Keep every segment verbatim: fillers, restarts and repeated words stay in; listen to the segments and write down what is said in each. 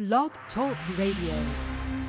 Blog Talk Radio.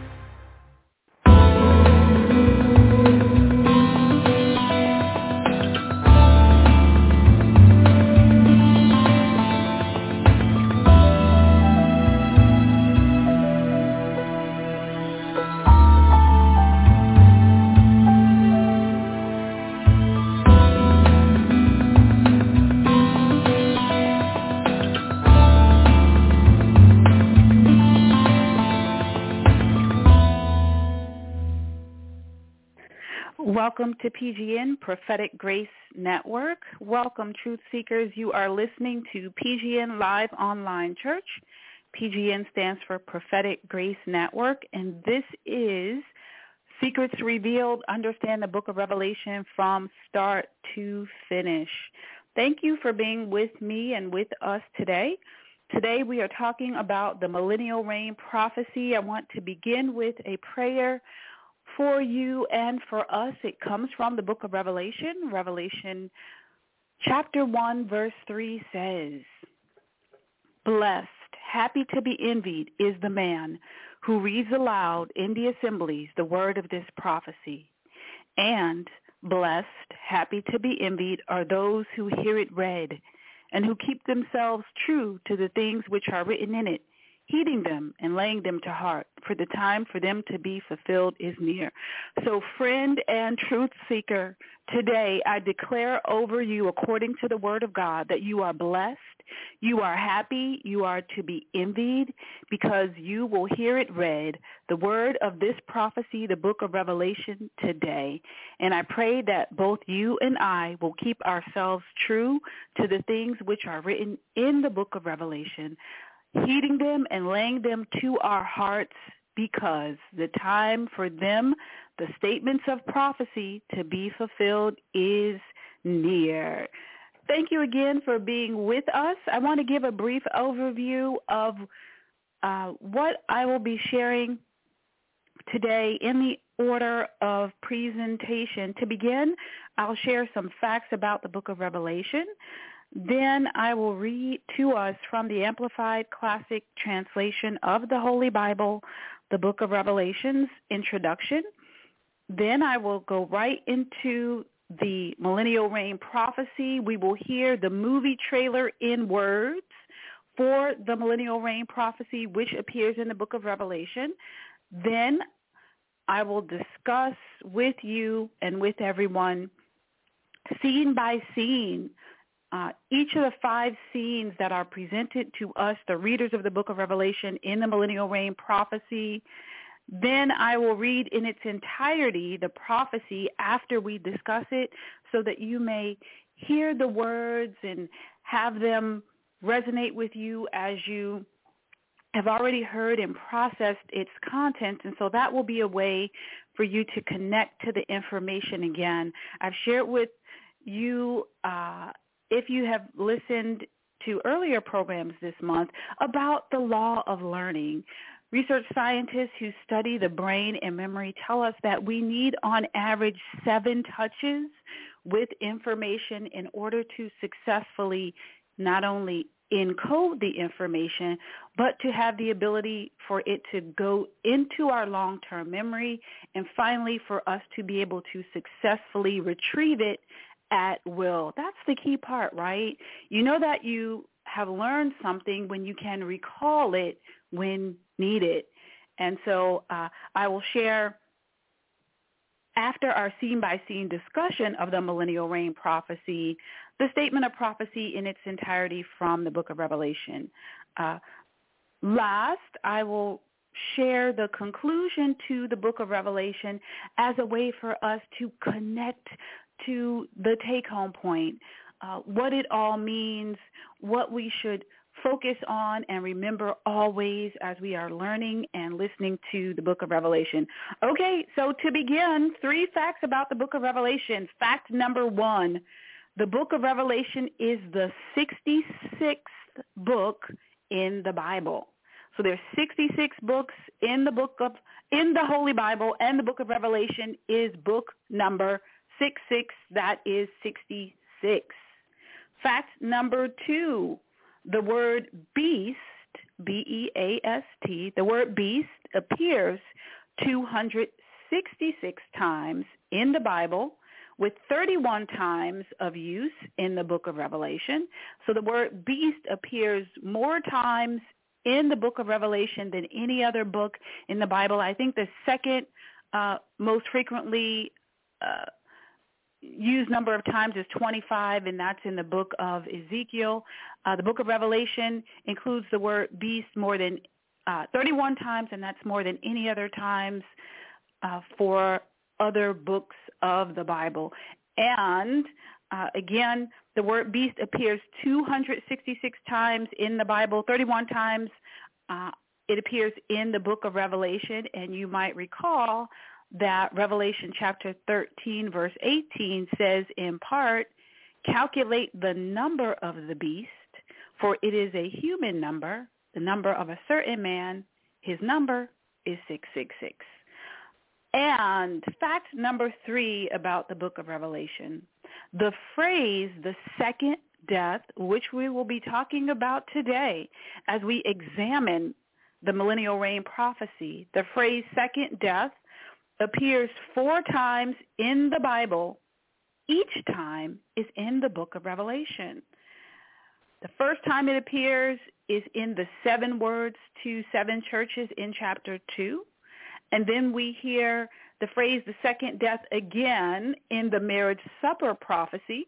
Welcome to P G N, Prophetic Grace Network. Welcome, Truth Seekers. You are listening to P G N Live Online Church. P G N stands for Prophetic Grace Network, and this is Secrets Revealed, Understand the Book of Revelation from Start to Finish. Thank you for being with me and with us today. Today we are talking about the millennial reign prophecy. I want to begin with a prayer for you and for us. It comes from the book of Revelation. Revelation chapter one, verse three says, "Blessed, happy to be envied is the man who reads aloud in the assemblies the word of this prophecy. And blessed, happy to be envied are those who hear it read and who keep themselves true to the things which are written in it, heeding them and laying them to heart, for the time for them to be fulfilled is near." So, friend and truth seeker, today I declare over you, according to the word of God, that you are blessed, you are happy, you are to be envied, because you will hear it read, the word of this prophecy, the book of Revelation today. And I pray that both you and I will keep ourselves true to the things which are written in the book of Revelation, heeding them and laying them to our hearts, because the time for them, the statements of prophecy, to be fulfilled is near. Thank you again for being with us. I want to give a brief overview of uh, what I will be sharing today in the order of presentation. To begin, I'll share some facts about the book of Revelation. Then I will read to us from the Amplified Classic Translation of the Holy Bible, the book of Revelation's introduction. Then I will go right into the millennial reign prophecy. We will hear the movie trailer in words for the millennial reign prophecy, which appears in the book of Revelation. Then I will discuss with you and with everyone, scene by scene, Uh, each of the five scenes that are presented to us, the readers of the book of Revelation, in the millennial reign prophecy. Then I will read in its entirety the prophecy after we discuss it, so that you may hear the words and have them resonate with you as you have already heard and processed its content. And so that will be a way for you to connect to the information again. I've shared with you, uh, if you have listened to earlier programs this month, about the law of learning. Research scientists who study the brain and memory tell us that we need on average seven touches with information in order to successfully not only encode the information, but to have the ability for it to go into our long-term memory, and finally for us to be able to successfully retrieve it at will. That's the key part, right? You know that you have learned something when you can recall it when needed. And so uh, I will share, after our scene-by-scene discussion of the millennial reign prophecy, the statement of prophecy in its entirety from the book of Revelation. Uh, last, I will share the conclusion to the book of Revelation as a way for us to connect to the take-home point, uh, what it all means, what we should focus on and remember always as we are learning and listening to the book of Revelation. Okay, so to begin, three facts about the book of Revelation. Fact number one, the book of Revelation is the sixty-sixth book in the Bible. So there's sixty-six books in the book of, in the Holy Bible, and the book of Revelation is book number six six, that is sixty-six. Fact number two, the word beast, B E A S T, the word beast appears two hundred sixty-six times in the Bible, with thirty-one times of use in the book of Revelation. So the word beast appears more times in the book of Revelation than any other book in the Bible. I think the second uh, most frequently uh, used number of times is twenty-five, and that's in the book of Ezekiel. Uh, the book of Revelation includes the word beast more than uh, thirty-one times, and that's more than any other times uh, for other books of the Bible. And uh, again, the word beast appears two hundred sixty-six times in the Bible, thirty-one times uh, it appears in the book of Revelation. And you might recall that Revelation chapter thirteen, verse eighteen says in part, calculate the number of the beast, for it is a human number, the number of a certain man, his number is six six six. And fact number three about the book of Revelation, the phrase, the second death, which we will be talking about today as we examine the millennial reign prophecy, the phrase second death appears four times in the Bible. Each time is in the book of Revelation. The first time it appears is in the seven words to seven churches in chapter two. And then we hear the phrase the second death again in the marriage supper prophecy.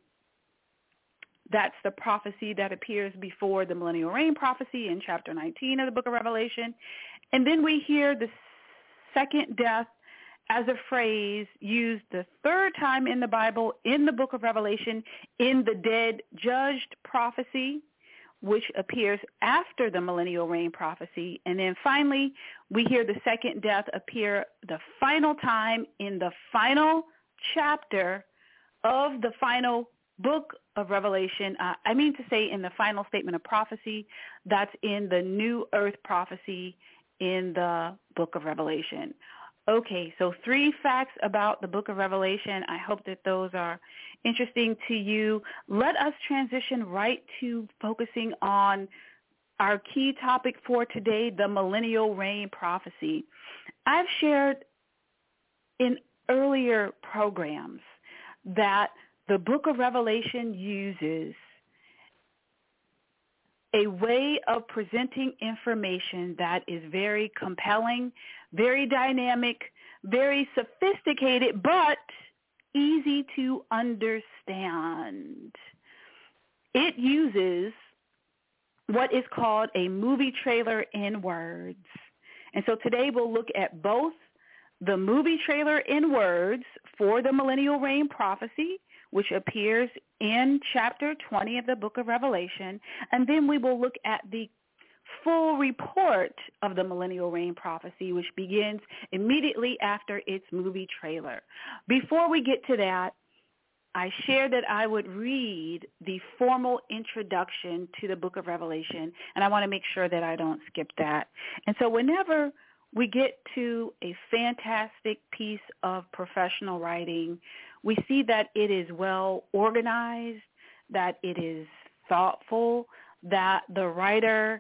That's the prophecy that appears before the millennial reign prophecy in chapter nineteen of the book of Revelation. And then we hear the second death as a phrase used the third time in the Bible in the book of Revelation in the dead judged prophecy, which appears after the millennial reign prophecy. And then finally, we hear the second death appear the final time in the final chapter of the final book of Revelation. Uh, I mean to say in the final statement of prophecy, that's in the new earth prophecy in the book of Revelation. Okay, so three facts about the book of Revelation. I hope that those are interesting to you. Let us transition right to focusing on our key topic for today, the millennial reign prophecy. I've shared in earlier programs that the book of Revelation uses a way of presenting information that is very compelling, very dynamic, very sophisticated, but easy to understand. It uses what is called a movie trailer in words. And so today we'll look at both the movie trailer in words for the millennial reign prophecy, which appears in chapter twenty of the book of Revelation, and then we will look at the full report of the millennial reign prophecy, which begins immediately after its movie trailer. Before we get to that, I shared that I would read the formal introduction to the book of Revelation, and I want to make sure that I don't skip that. And so whenever we get to a fantastic piece of professional writing, we see that it is well organized, that it is thoughtful, that the writer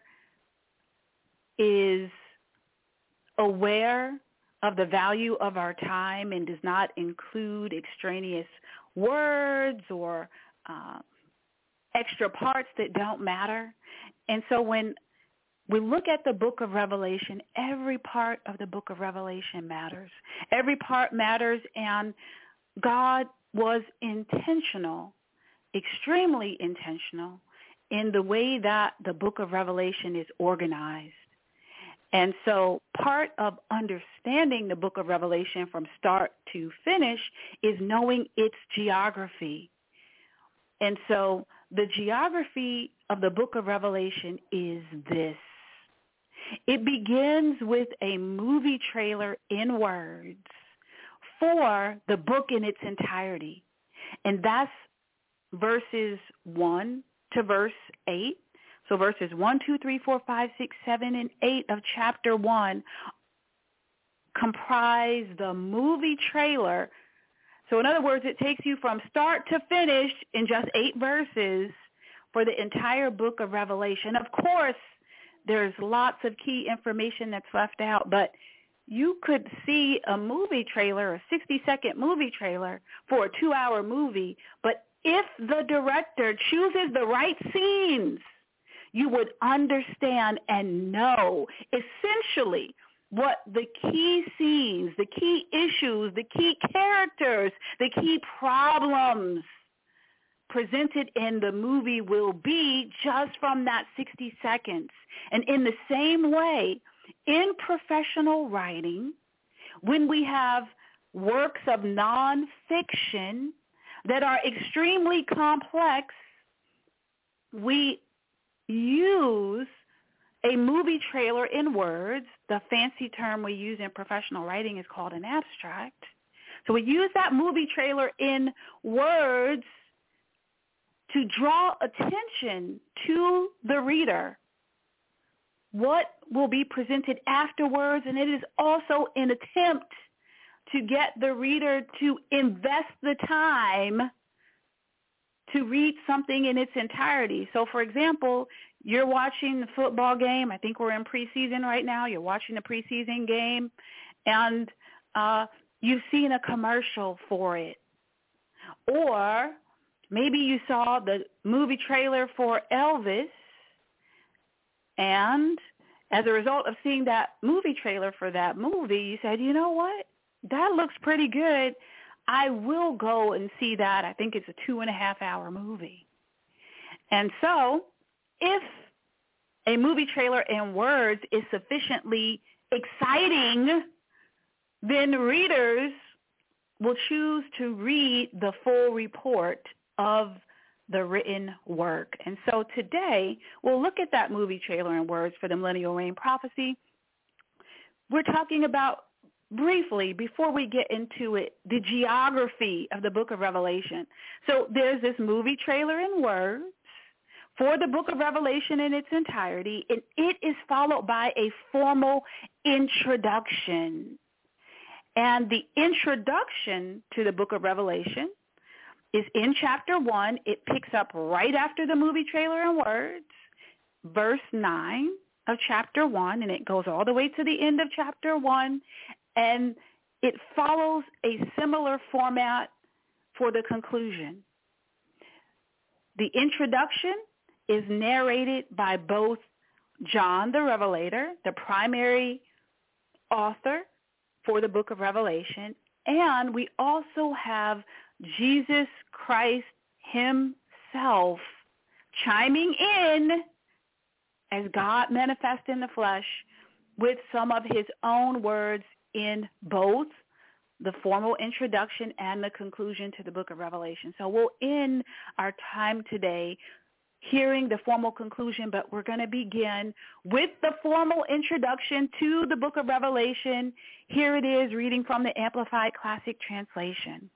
is aware of the value of our time and does not include extraneous words or uh, extra parts that don't matter. And so when we look at the book of Revelation, every part of the book of Revelation matters. Every part matters, and God was intentional, extremely intentional, in the way that the book of Revelation is organized. And so part of understanding the book of Revelation from start to finish is knowing its geography. And so the geography of the book of Revelation is this. It begins with a movie trailer in words for the book in its entirety. And that's verses one to verse eight. So verses one, two, three, four, five, six, seven, and eight of chapter one comprise the movie trailer. So in other words, it takes you from start to finish in just eight verses for the entire book of Revelation. Of course, there's lots of key information that's left out, but you could see a movie trailer, a sixty-second movie trailer for a two-hour movie, but if the director chooses the right scenes, you would understand and know essentially what the key scenes, the key issues, the key characters, the key problems presented in the movie will be just from that sixty seconds. And in the same way, in professional writing, when we have works of nonfiction that are extremely complex, we use a movie trailer in words. The fancy term we use in professional writing is called an abstract. So we use that movie trailer in words to draw attention to the reader. What will be presented afterwards, and it is also an attempt to get the reader to invest the time to read something in its entirety. So, for example, you're watching the football game. I think we're in preseason right now. You're watching the preseason game, and uh, you've seen a commercial for it. Or maybe you saw the movie trailer for Elvis, and as a result of seeing that movie trailer for that movie, you said, you know what? That looks pretty good. I will go and see that. I think it's a two and a half hour movie. And so if a movie trailer in words is sufficiently exciting, then readers will choose to read the full report of the written work. And so today we'll look at that movie trailer in words for the Millennial Reign Prophecy. We're talking about briefly, before we get into it, the geography of the book of Revelation. So there's this movie trailer in words for the book of Revelation in its entirety, and it is followed by a formal introduction. And the introduction to the book of Revelation is in chapter one. It picks up right after the movie trailer in words, verse nine of chapter one, and it goes all the way to the end of chapter one. And it follows a similar format for the conclusion. The introduction is narrated by both John the Revelator, the primary author for the book of Revelation, and we also have Jesus Christ himself chiming in as God manifest in the flesh with some of his own words in both the formal introduction and the conclusion to the book of Revelation. So we'll end our time today hearing the formal conclusion, but we're going to begin with the formal introduction to the book of Revelation. Here it is, reading from the Amplified Classic Translation.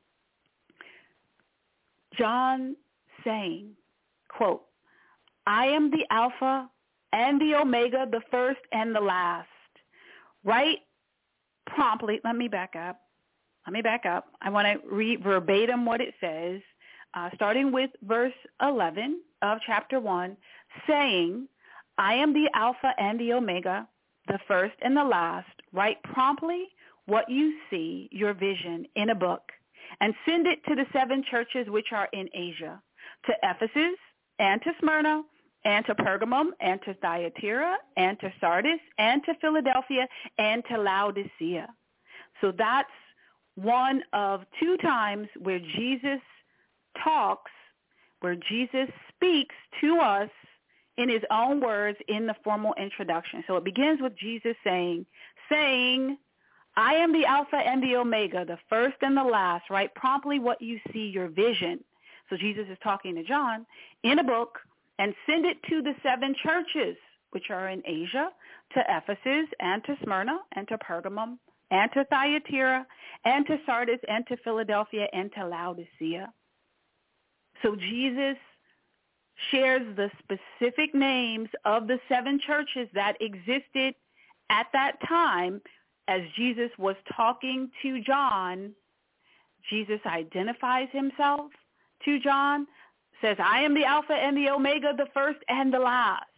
John saying, quote, I am the Alpha and the Omega, the first and the last. Right promptly, let me back up. Let me back up. I want to read verbatim what it says, uh, starting with verse eleven of chapter one, saying, I am the Alpha and the Omega, the first and the last. Write promptly what you see, your vision, in a book, and send it to the seven churches which are in Asia, to Ephesus and to Smyrna and to Pergamum and to Thyatira and to Sardis and to Philadelphia and to Laodicea. So that's one of two times where Jesus talks, where Jesus speaks to us in his own words in the formal introduction. So it begins with Jesus saying, saying, I am the Alpha and the Omega, the first and the last. Write promptly what you see, your vision. So Jesus is talking to John in a book, and send it to the seven churches which are in Asia, to Ephesus and to Smyrna and to Pergamum and to Thyatira and to Sardis and to Philadelphia and to Laodicea. So Jesus shares the specific names of the seven churches that existed at that time. As Jesus was talking to John, Jesus identifies himself to John, says, I am the Alpha and the Omega, the first and the last.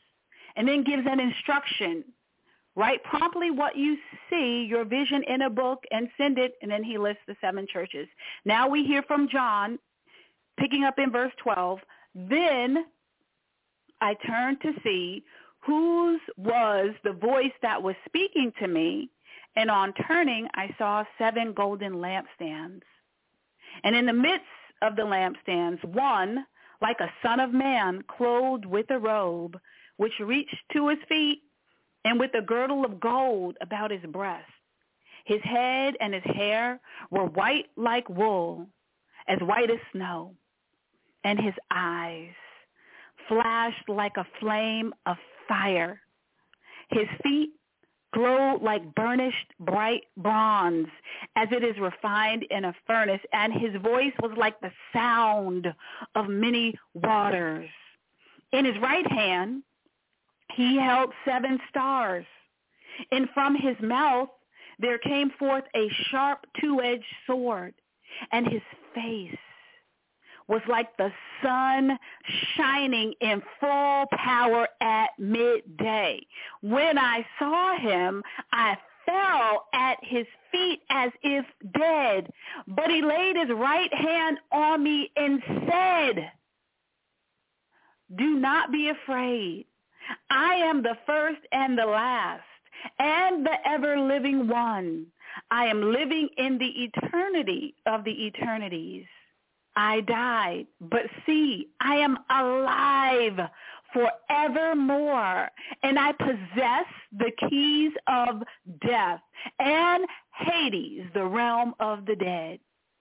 and then gives an instruction. Write promptly what you see, your vision, in a book, and send it, and then he lists the seven churches. Now we hear from John, picking up in verse twelve. Then I turned to see whose was the voice that was speaking to me, and on turning I saw seven golden lampstands. And in the midst of the lampstands, one, like a son of man, clothed with a robe, which reached to his feet, and with a girdle of gold about his breast. His head and his hair were white like wool, as white as snow, and his eyes flashed like a flame of fire. His feet glowed like burnished bright bronze, as it is refined in a furnace, and his voice was like the sound of many waters. In his right hand he held seven stars, and from his mouth there came forth a sharp two-edged sword, and his face was like the sun shining in full power at midday. When I saw him, I fell at his feet as if dead, but he laid his right hand on me and said, "Do not be afraid. I am the first and the last, and the ever-living one. I am living in the eternity of the eternities. I died, but see, I am alive forevermore, and I possess the keys of death and Hades, the realm of the dead.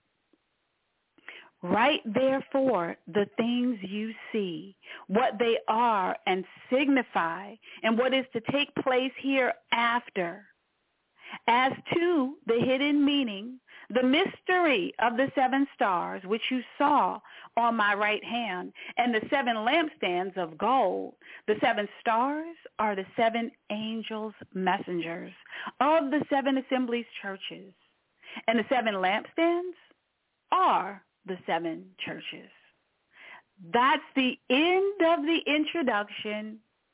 Write therefore the things you see, what they are and signify, and what is to take place hereafter. As to the hidden meaning, the mystery of the seven stars, which you saw on my right hand, and the seven lampstands of gold. The seven stars are the seven angels' messengers of the seven assemblies churches, and the seven lampstands are the seven churches." That's the end of the introduction.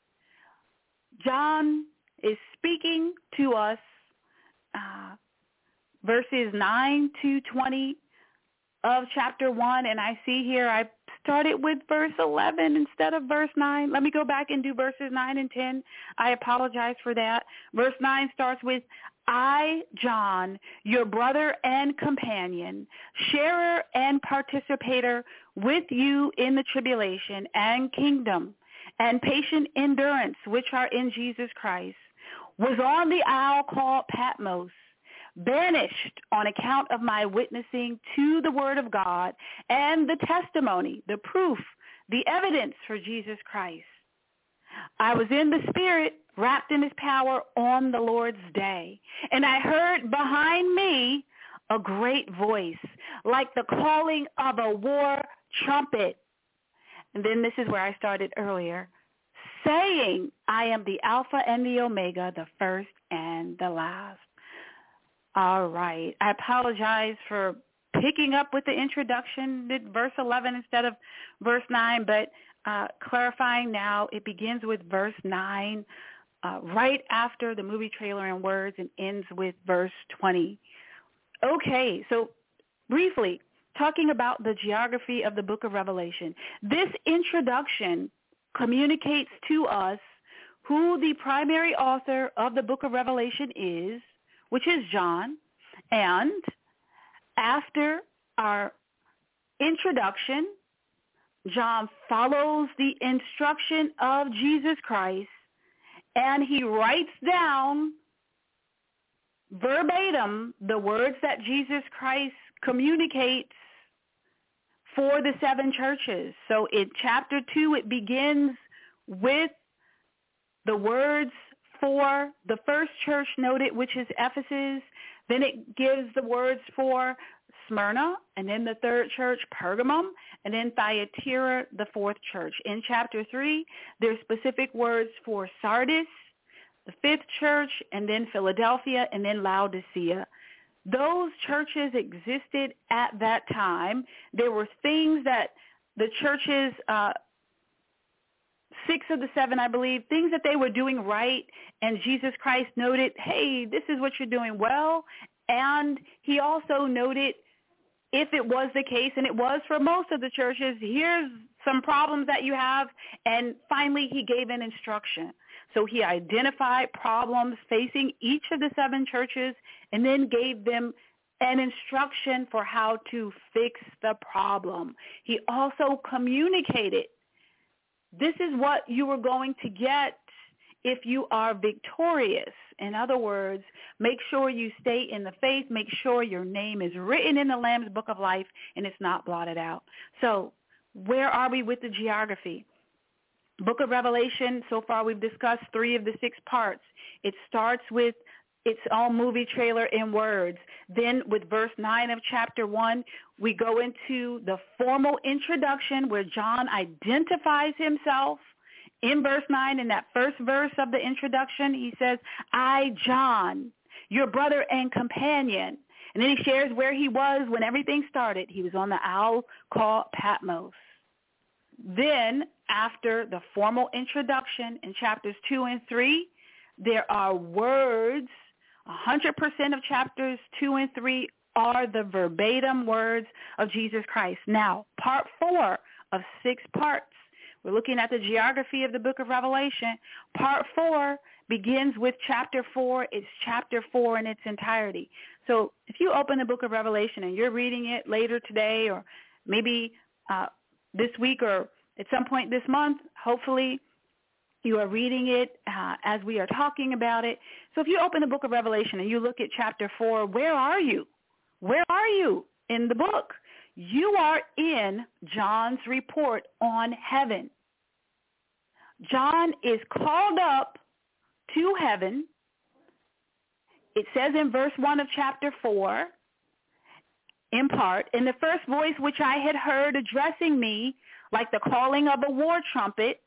John is speaking to us, uh, verses nine to twenty of chapter one, and I see here I started with verse eleven instead of verse nine. Let me go back and do verses nine and ten. I apologize for that. Verse nine starts with, "I, John, your brother and companion, sharer and participator with you in the tribulation and kingdom and patient endurance which are in Jesus Christ, was on the isle called Patmos, banished on account of my witnessing to the word of God and the testimony, the proof, the evidence for Jesus Christ. I was in the Spirit, wrapped in his power on the Lord's day, and I heard behind me a great voice, like the calling of a war trumpet." And then this is where I started earlier, saying, "I am the Alpha and the Omega, the first and the last." All right. I apologize for picking up with the introduction, did verse eleven instead of verse nine, but uh, clarifying now, it begins with verse nine, uh, right after the movie trailer and words, and ends with verse twenty. Okay, so briefly, talking about the geography of the book of Revelation. This introduction communicates to us who the primary author of the book of Revelation is, which is John. And after our introduction, John follows the instruction of Jesus Christ, and he writes down verbatim the words that Jesus Christ communicates for the seven churches. So in chapter two, it begins with the words for the first church noted, which is Ephesus. Then it gives the words for Smyrna, and then the third church, Pergamum, and then Thyatira, the fourth church. In chapter three, there's specific words for Sardis, the fifth church, and then Philadelphia, and then Laodicea. Those churches existed at that time. There were things that the churches uh, six of the seven, I believe, things that they were doing right, and Jesus Christ noted, hey, this is what you're doing well, and he also noted, if it was the case, and it was for most of the churches, here's some problems that you have, and finally he gave an instruction. So he identified problems facing each of the seven churches and then gave them an instruction for how to fix the problem. He also communicated, this is what you are going to get if you are victorious. In other words, make sure you stay in the faith. Make sure your name is written in the Lamb's Book of Life and it's not blotted out. So where are we with the geography? Book of Revelation, so far we've discussed three of the six parts. It starts with its own movie trailer in words. Then with verse nine of chapter one, we go into the formal introduction where John identifies himself. In verse nine, in that first verse of the introduction, he says, I, John, your brother and companion. And then he shares where he was when everything started. He was on the isle called Patmos. Then, after the formal introduction in chapters two and three, there are words. one hundred percent of chapters two and three are the verbatim words of Jesus Christ. Now, part four of six parts. We're looking at the geography of the book of Revelation. Part four begins with chapter four. It's chapter four in its entirety. So if you open the book of Revelation and you're reading it later today or maybe uh, this week or at some point this month, hopefully you are reading it uh, as we are talking about it. So if you open the book of Revelation and you look at chapter four, where are you? Where are you in the book? You are in John's report on heaven. John is called up to heaven. It says in verse one of chapter four, in part, in the first voice which I had heard addressing me like the calling of a war trumpet,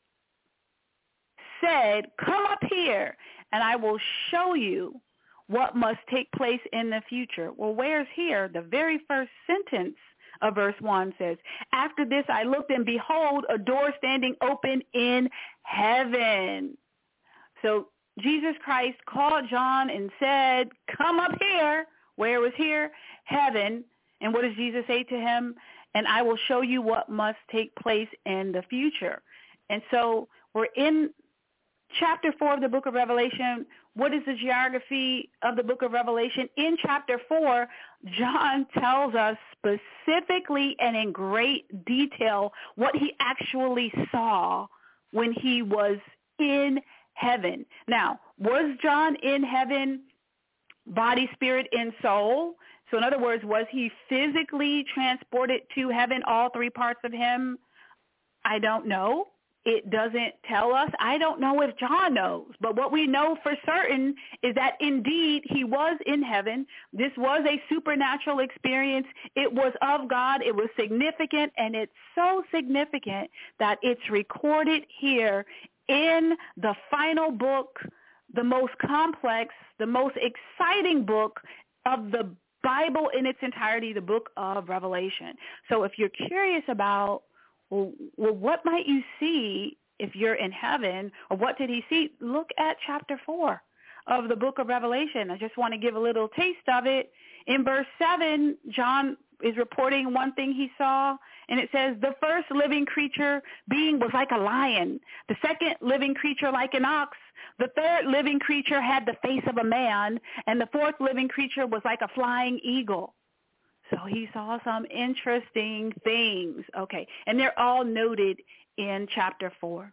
said, come up here, and I will show you what must take place in the future. Well, where's here? The very first sentence of verse one says, after this I looked, and behold, a door standing open in heaven. So Jesus Christ called John and said, come up here. Where was here? Heaven. And what does Jesus say to him? And I will show you what must take place in the future. And so we're in chapter four of the book of Revelation. What is the geography of the book of Revelation? In chapter four, John tells us specifically and in great detail what he actually saw when he was in heaven. Now, was John in heaven, body, spirit, and soul? So in other words, was he physically transported to heaven, all three parts of him? I don't know. It doesn't tell us. I don't know if John knows. But what we know for certain is that indeed he was in heaven. This was a supernatural experience. It was of God. It was significant, and it's so significant that it's recorded here in the final book, the most complex, the most exciting book of the Bible in its entirety, the book of Revelation. So if you're curious about, well, well, what might you see if you're in heaven, or what did he see? Look at chapter four of the book of Revelation. I just want to give a little taste of it. In verse seven, John is reporting one thing he saw, and it says, the first living creature being was like a lion, the second living creature like an ox, the third living creature had the face of a man, and the fourth living creature was like a flying eagle. So he saw some interesting things. Okay, and they're all noted in chapter four.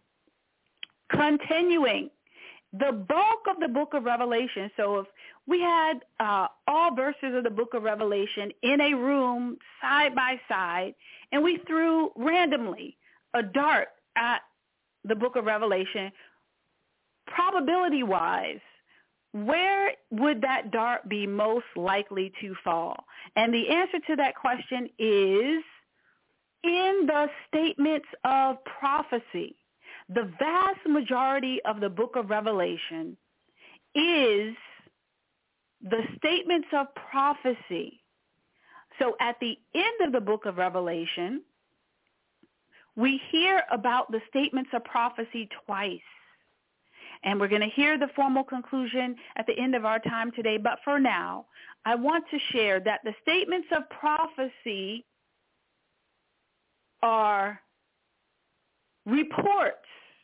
Continuing, the bulk of the book of Revelation, so if we had uh, all verses of the book of Revelation in a room side by side, and we threw randomly a dart at the book of Revelation, probability-wise, where would that dart be most likely to fall? And the answer to that question is in the statements of prophecy. The vast majority of the book of Revelation is the statements of prophecy. So at the end of the book of Revelation, we hear about the statements of prophecy twice. And we're going to hear the formal conclusion at the end of our time today. But for now, I want to share that the statements of prophecy are reports,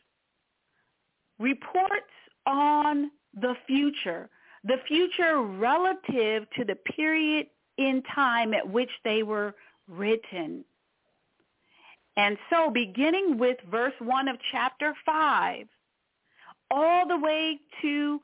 reports on the future, the future relative to the period in time at which they were written. And so beginning with verse one of chapter five, all the way to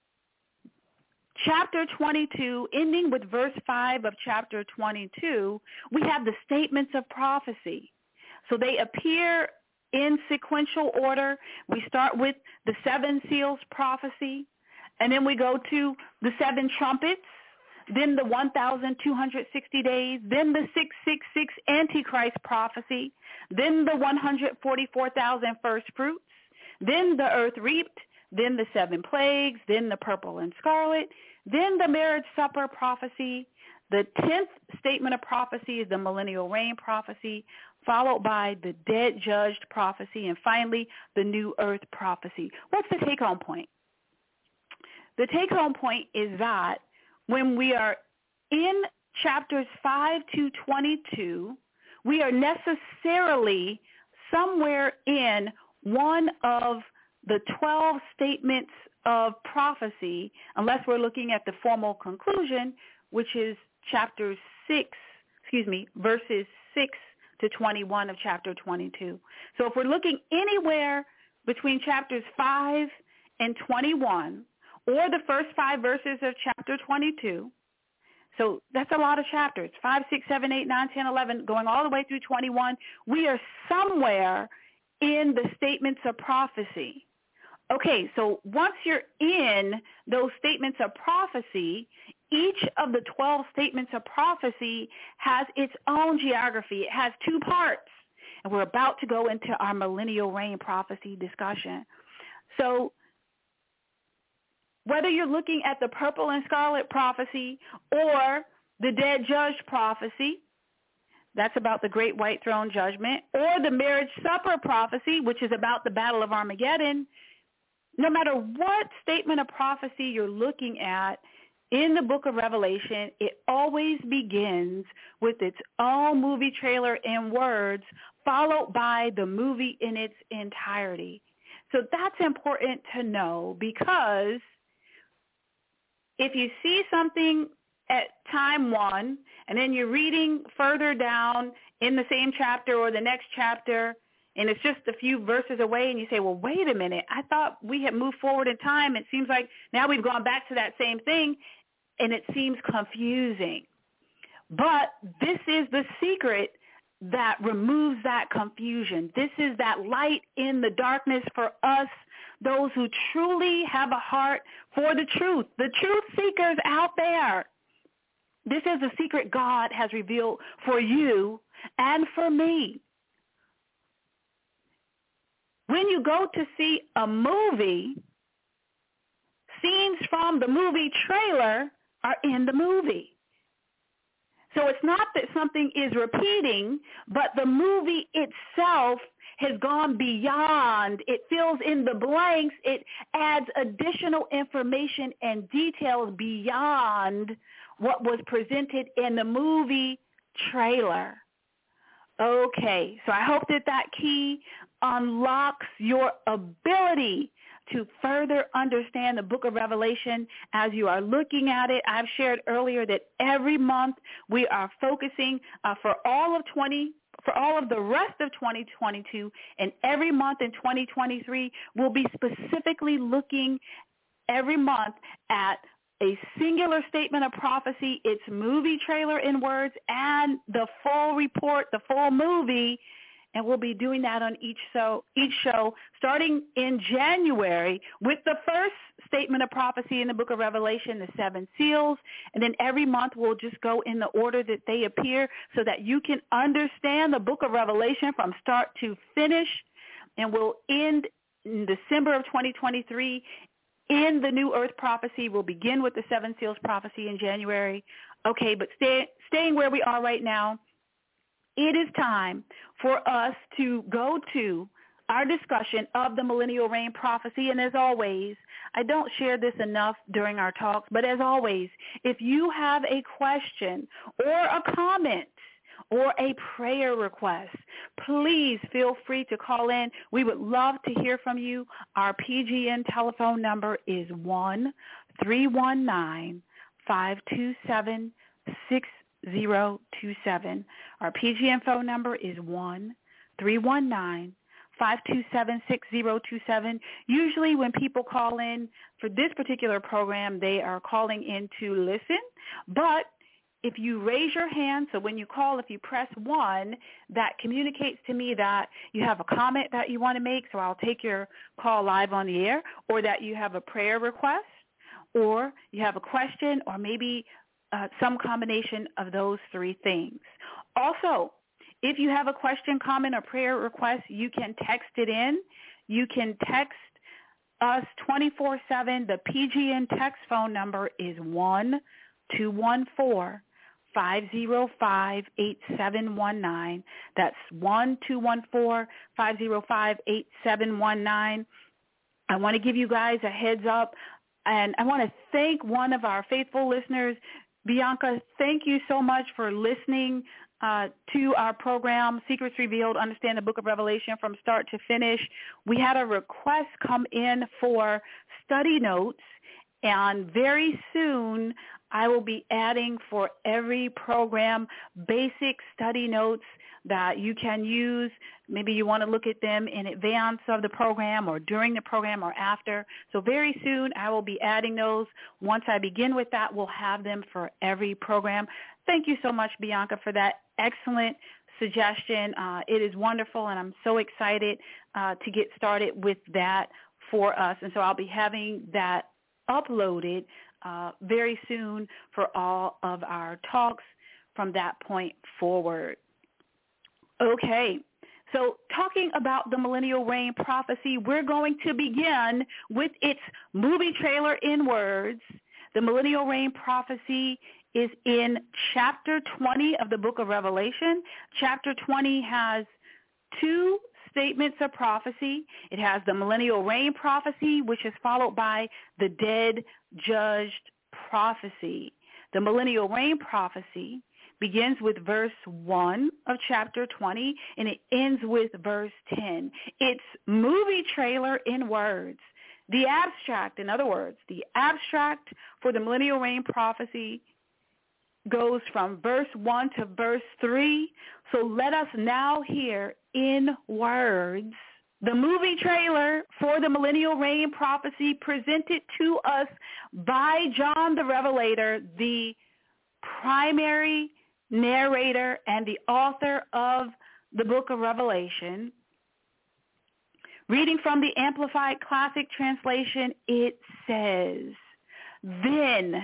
chapter twenty-two, ending with verse five of chapter twenty-two, we have the statements of prophecy. So they appear in sequential order. We start with the seven seals prophecy, and then we go to the seven trumpets, then the one thousand two hundred sixty days, then the six six six Antichrist prophecy, then the one hundred forty-four thousand first fruits, then the earth reaped, then the seven plagues, then the purple and scarlet, then the marriage supper prophecy. The tenth statement of prophecy is the millennial reign prophecy, followed by the dead judged prophecy, and finally the new earth prophecy. What's the take-home point? The take-home point is that when we are in chapters five to twenty-two, we are necessarily somewhere in one of the twelve statements of prophecy, unless we're looking at the formal conclusion, which is chapter six, excuse me, verses six to twenty-one of chapter twenty-two. So if we're looking anywhere between chapters five and twenty-one, or the first five verses of chapter twenty-two, so that's a lot of chapters, five, six, seven, eight, nine, ten, eleven, going all the way through twenty-one, we are somewhere in the statements of prophecy. Okay, so once you're in those statements of prophecy, each of the twelve statements of prophecy has its own geography. It has two parts, and we're about to go into our millennial reign prophecy discussion. So whether you're looking at the purple and scarlet prophecy or the dead judge prophecy, that's about the great white throne judgment, or the marriage supper prophecy, which is about the battle of Armageddon, no matter what statement of prophecy you're looking at in the book of Revelation, it always begins with its own movie trailer and words, followed by the movie in its entirety. So that's important to know, because if you see something at time one, and then you're reading further down in the same chapter or the next chapter, and it's just a few verses away, and you say, well, wait a minute, I thought we had moved forward in time. It seems like now we've gone back to that same thing, and it seems confusing. But this is the secret that removes that confusion. This is that light in the darkness for us, those who truly have a heart for the truth, the truth seekers out there. This is a secret God has revealed for you and for me. When you go to see a movie, scenes from the movie trailer are in the movie. So it's not that something is repeating, but the movie itself has gone beyond. It fills in the blanks. It adds additional information and details beyond what was presented in the movie trailer. Okay, so I hope that that key unlocks your ability to further understand the book of Revelation as you are looking at it. I've shared earlier that every month we are focusing uh, for all of twenty, for all of the rest of twenty twenty-two, and every month in twenty twenty-three, we'll be specifically looking every month at a singular statement of prophecy, its movie trailer in words, and the full report, the full movie. And we'll be doing that on each show, each show starting in January with the first statement of prophecy in the book of Revelation, the seven seals. And then every month we'll just go in the order that they appear so that you can understand the book of Revelation from start to finish. And we'll end in December of twenty twenty-three in the new earth prophecy. We'll begin with the seven seals prophecy in January. Okay, but stay, staying where we are right now, it is time for us to go to our discussion of the millennial reign prophecy. And as always, I don't share this enough during our talks, but as always, if you have a question or a comment or a prayer request, please feel free to call in. We would love to hear from you. Our P G N telephone number is one three one nine, five two seven, six zero two seven. Our P G N phone number is one three one nine, five two seven, six zero two seven. Usually when people call in for this particular program, they are calling in to listen. But if you raise your hand, so when you call, if you press one, that communicates to me that you have a comment that you want to make, so I'll take your call live on the air, or that you have a prayer request, or you have a question, or maybe uh, some combination of those three things. Also, if you have a question, comment, or prayer request, you can text it in. You can text us twenty-four seven. The P G N text phone number is one two one four, five zero five, eight seven one nine. That's one two one four, five zero five, eight seven one nine. I want to give you guys a heads up, and I want to thank one of our faithful listeners. Bianca, thank you so much for listening Uh, to our program, Secrets Revealed, Understand the Book of Revelation from Start to Finish. We had a request come in for study notes, and very soon I will be adding for every program basic study notes that you can use. Maybe you want to look at them in advance of the program or during the program or after. So very soon I will be adding those. Once I begin with that, we'll have them for every program. Thank you so much, Bianca, for that excellent suggestion. Uh, it is wonderful, and I'm so excited uh, to get started with that for us. And so I'll be having that uploaded uh, very soon for all of our talks from that point forward. Okay. So talking about the millennial reign prophecy, we're going to begin with its movie trailer in words. The millennial reign prophecy is in chapter twenty of the book of Revelation. Chapter twenty has two statements of prophecy. It has the millennial reign prophecy, which is followed by the dead judged prophecy. The millennial reign prophecy begins with verse one of chapter twenty, and it ends with verse ten. It's movie trailer in words. The abstract, in other words, the abstract for the millennial reign prophecy goes from verse one to verse three. So let us now hear in words the movie trailer for the millennial reign prophecy presented to us by John the Revelator, the primary narrator and the author of the book of Revelation. Reading from the Amplified Classic Translation, it says, Then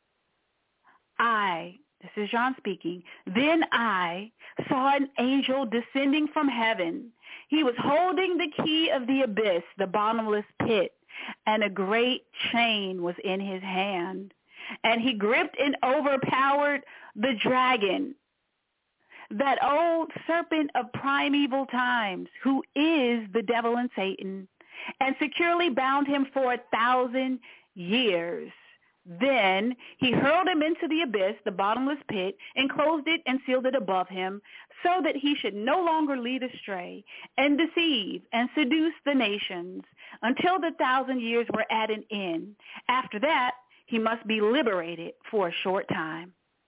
I, this is John speaking, then I saw an angel descending from heaven. He was holding the key of the abyss, the bottomless pit, and a great chain was in his hand. And he gripped and overpowered the dragon, that old serpent of primeval times, who is the devil and Satan, and securely bound him for a thousand years. Then he hurled him into the abyss, the bottomless pit, and closed it and sealed it above him, so that he should no longer lead astray and deceive and seduce the nations until the thousand years were at an end. After that, he must be liberated for a short time.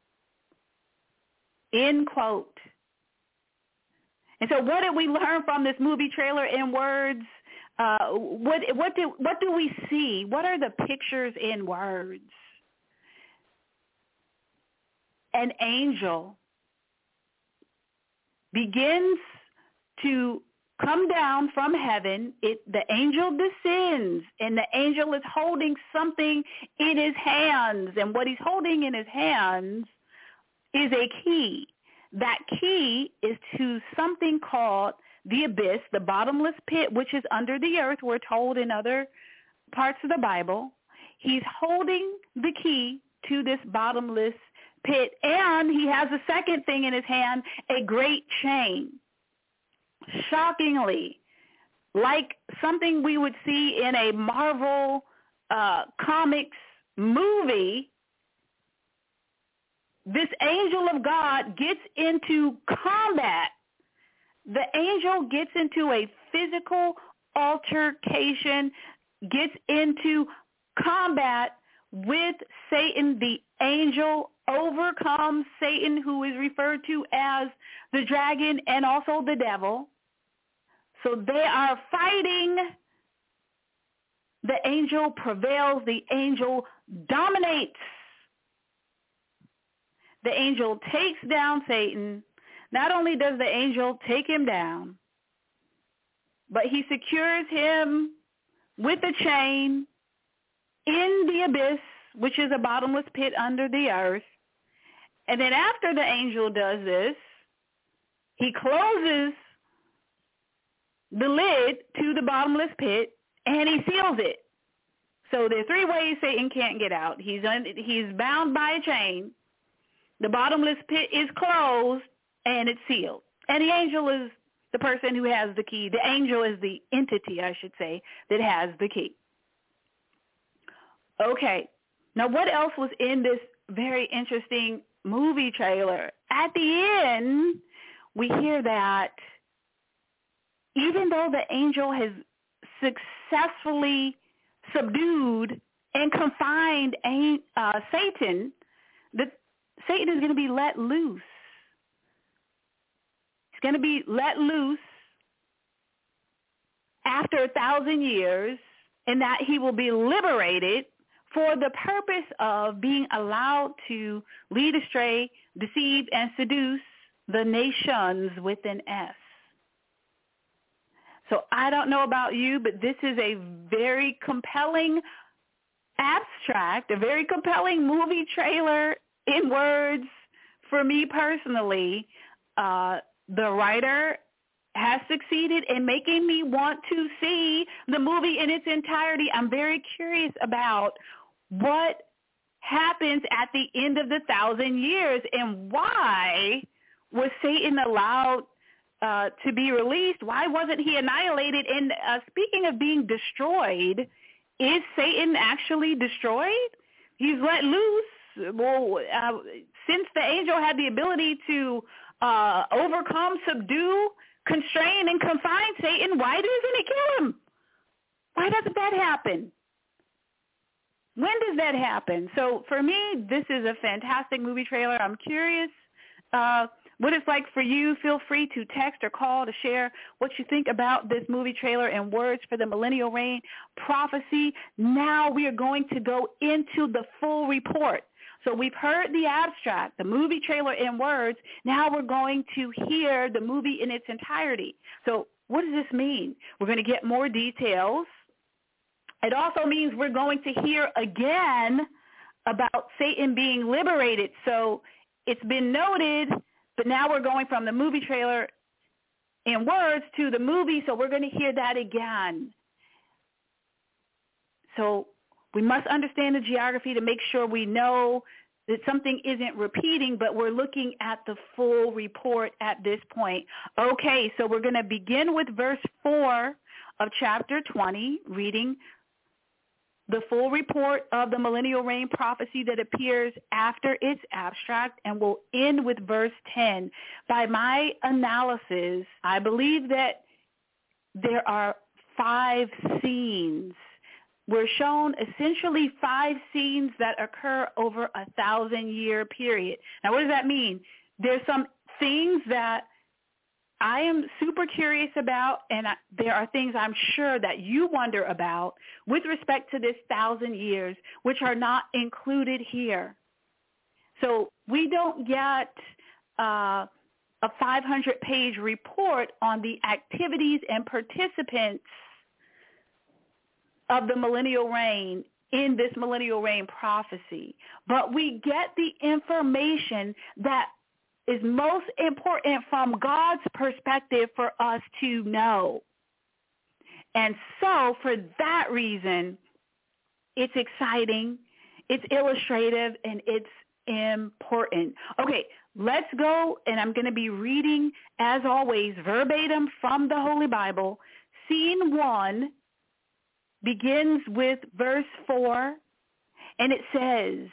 End quote. And so what did we learn from this movie trailer in words? Uh, what what do what do we see? What are the pictures in words? An angel begins to come down from heaven. It, the angel descends, and the angel is holding something in his hands. And what he's holding in his hands is a key. That key is to something called the abyss, the bottomless pit, which is under the earth, we're told in other parts of the Bible. He's holding the key to this bottomless pit, and he has a second thing in his hand, a great chain. Shockingly, like something we would see in a Marvel uh, Comics movie, this angel of God gets into combat. The angel gets into a physical altercation, gets into combat with Satan. The angel overcomes Satan, who is referred to as the dragon and also the devil. So they are fighting. The angel prevails. The angel dominates. The angel takes down Satan. Not only does the angel take him down, but he secures him with a chain in the abyss, which is a bottomless pit under the earth. And then after the angel does this, he closes the lid to the bottomless pit and he seals it. So there are three ways Satan can't get out. He's un- he's bound by a chain. The bottomless pit is closed and it's sealed. And the angel is the person who has the key. The angel is the entity, I should say, that has the key. Okay. Now, what else was in this very interesting movie trailer? At the end, we hear that even though the angel has successfully subdued and confined uh, Satan, that Satan is going to be let loose. He's going to be let loose after a thousand years, and that he will be liberated for the purpose of being allowed to lead astray, deceive, and seduce the nations with an S. So I don't know about you, but this is a very compelling abstract, a very compelling movie trailer in words for me personally. Uh, the writer has succeeded in making me want to see the movie in its entirety. I'm very curious about what happens at the end of the thousand years and why was Satan allowed uh, to be released? Why wasn't he annihilated? And uh, speaking of being destroyed, is Satan actually destroyed? He's let loose. Well, uh, since the angel had the ability to uh, overcome, subdue, constrain, and confine Satan, why doesn't it kill him? Why doesn't that happen? When does that happen? So for me, this is a fantastic movie trailer. I'm curious uh, what it's like for you. Feel free to text or call to share what you think about this movie trailer and words for the Millennial Reign prophecy. Now we are going to go into the full report. So we've heard the abstract, the movie trailer in words. Now we're going to hear the movie in its entirety. So what does this mean? We're going to get more details. It also means we're going to hear again about Satan being liberated. So it's been noted, but now we're going from the movie trailer in words to the movie, so we're going to hear that again. So we must understand the geography to make sure we know that something isn't repeating, but we're looking at the full report at this point. Okay, so we're going to begin with verse four of chapter twenty, reading the full report of the millennial reign prophecy that appears after its abstract, and we'll end with verse ten. By my analysis, I believe that there are five scenes. We're shown essentially five scenes that occur over a thousand-year period. Now, what does that mean? There's some things that I am super curious about, and I, there are things I'm sure that you wonder about with respect to this thousand years, which are not included here. So we don't get uh, a five hundred page report on the activities and participants of the millennial reign in this millennial reign prophecy. But we get the information that is most important from God's perspective for us to know. And so for that reason, it's exciting, it's illustrative, and it's important. Okay, let's go, and I'm going to be reading, as always, verbatim from the Holy Bible. Scene one begins with verse four, and it says,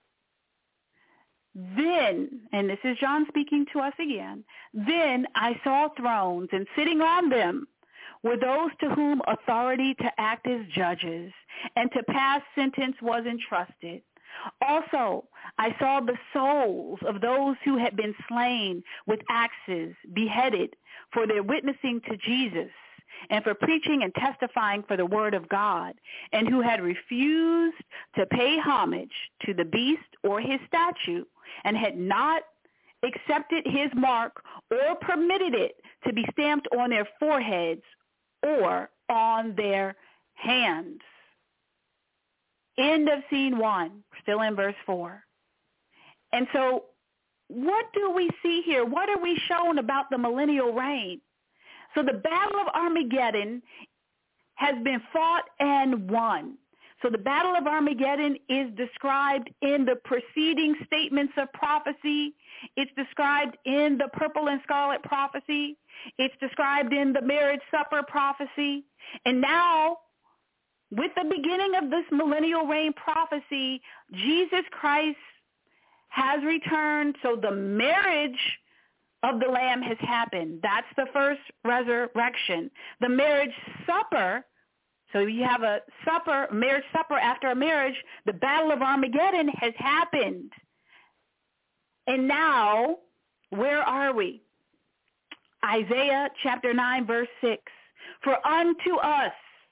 "Then," and this is John speaking to us again, "then I saw thrones, and sitting on them were those to whom authority to act as judges and to pass sentence was entrusted. Also, I saw the souls of those who had been slain with axes, beheaded for their witnessing to Jesus and for preaching and testifying for the word of God, and who had refused to pay homage to the beast or his statue, and had not accepted his mark or permitted it to be stamped on their foreheads or on their hands." End of scene one, still in verse four. And so what do we see here? What are we shown about the millennial reign? So the Battle of Armageddon has been fought and won. So the Battle of Armageddon is described in the preceding statements of prophecy. It's described in the purple and scarlet prophecy. It's described in the marriage supper prophecy. And now, with the beginning of this millennial reign prophecy, Jesus Christ has returned. So the marriage of the Lamb has happened. That's the first resurrection. The marriage supper, so you have a supper, marriage supper after a marriage, the Battle of Armageddon has happened. And now, where are we? Isaiah chapter nine, verse six. "For unto us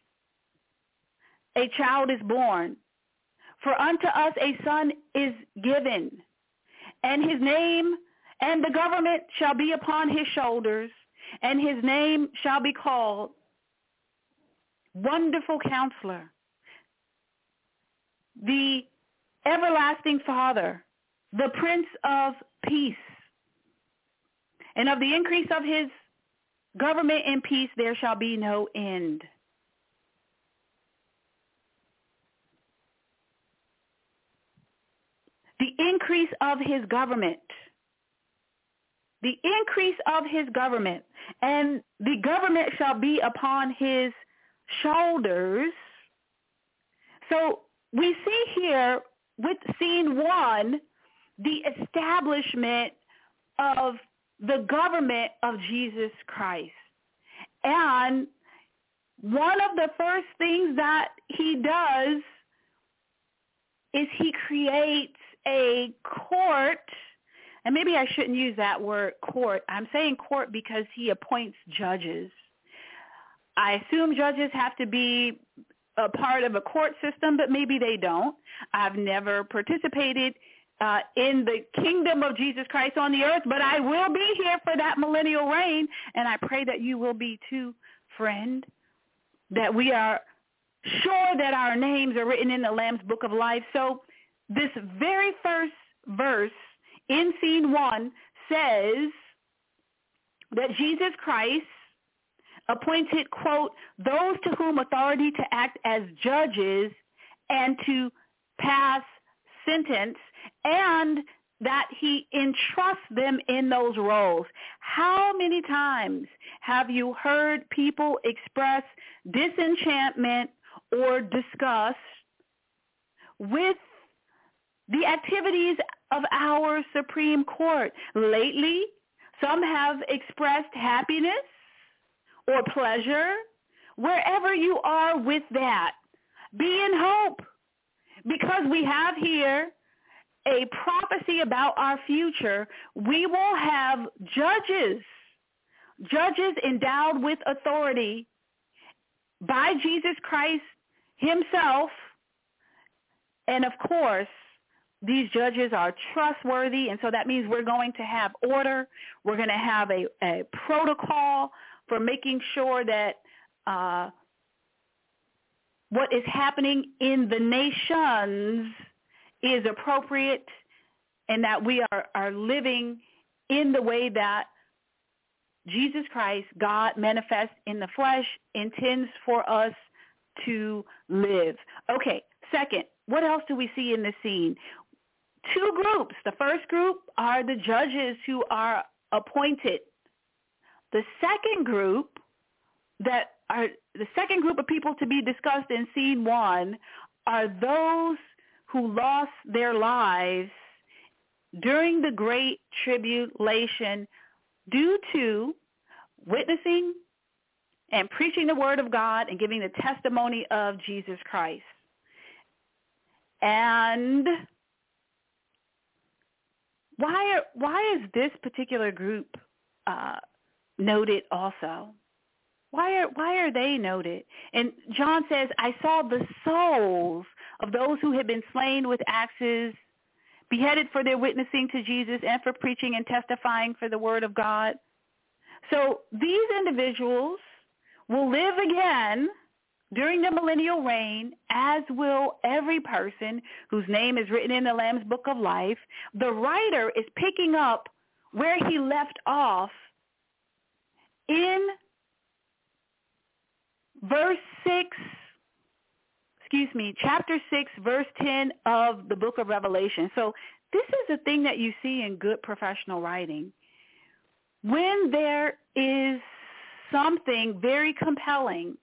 a child is born, for unto us a son is given, and his name and the government shall be upon his shoulders, and his name shall be called Wonderful Counselor, the Everlasting Father, the Prince of Peace. And of the increase of his government and peace there shall be no end." The increase of his government. The increase of his government. And the government shall be upon his shoulders. So we see here with scene one, the establishment of the government of Jesus Christ. And one of the first things that he does is he creates a court, and maybe I shouldn't use that word court. I'm saying court because he appoints judges. I assume judges have to be a part of a court system, but maybe they don't. I've never participated uh, in the kingdom of Jesus Christ on the earth, but I will be here for that millennial reign, and I pray that you will be too, friend, that we are sure that our names are written in the Lamb's Book of Life. So this very first verse in scene one says that Jesus Christ appointed, quote, "those to whom authority to act as judges and to pass sentence," and that he entrusts them in those roles. How many times have you heard people express disenchantment or disgust with the activities of our Supreme Court? Lately, some have expressed happiness or pleasure. Wherever you are with that, be in hope, because we have here a prophecy about our future. We will have judges, judges endowed with authority by Jesus Christ himself. And of course, these judges are trustworthy, and so that means we're going to have order. We're going to have a, a protocol for making sure that uh, what is happening in the nations is appropriate, and that we are, are living in the way that Jesus Christ, God manifest in the flesh, intends for us to live. Okay, second, what else do we see in this scene? two groups. The first group are the judges who are appointed. The second group that are the second group of people to be discussed in scene one are those who lost their lives during the Great Tribulation due to witnessing and preaching the word of God and giving the testimony of Jesus Christ. And why are, why is this particular group uh, noted also? Why are why are they noted? And John says, I saw the souls of those who had been slain with axes, beheaded for their witnessing to Jesus and for preaching and testifying for the word of God. So these individuals will live again during the millennial reign, as will every person whose name is written in the Lamb's Book of Life. The writer is picking up where he left off in verse six, excuse me, chapter six, verse ten of the book of Revelation. So this is a thing that you see in good professional writing. When there is something very compelling,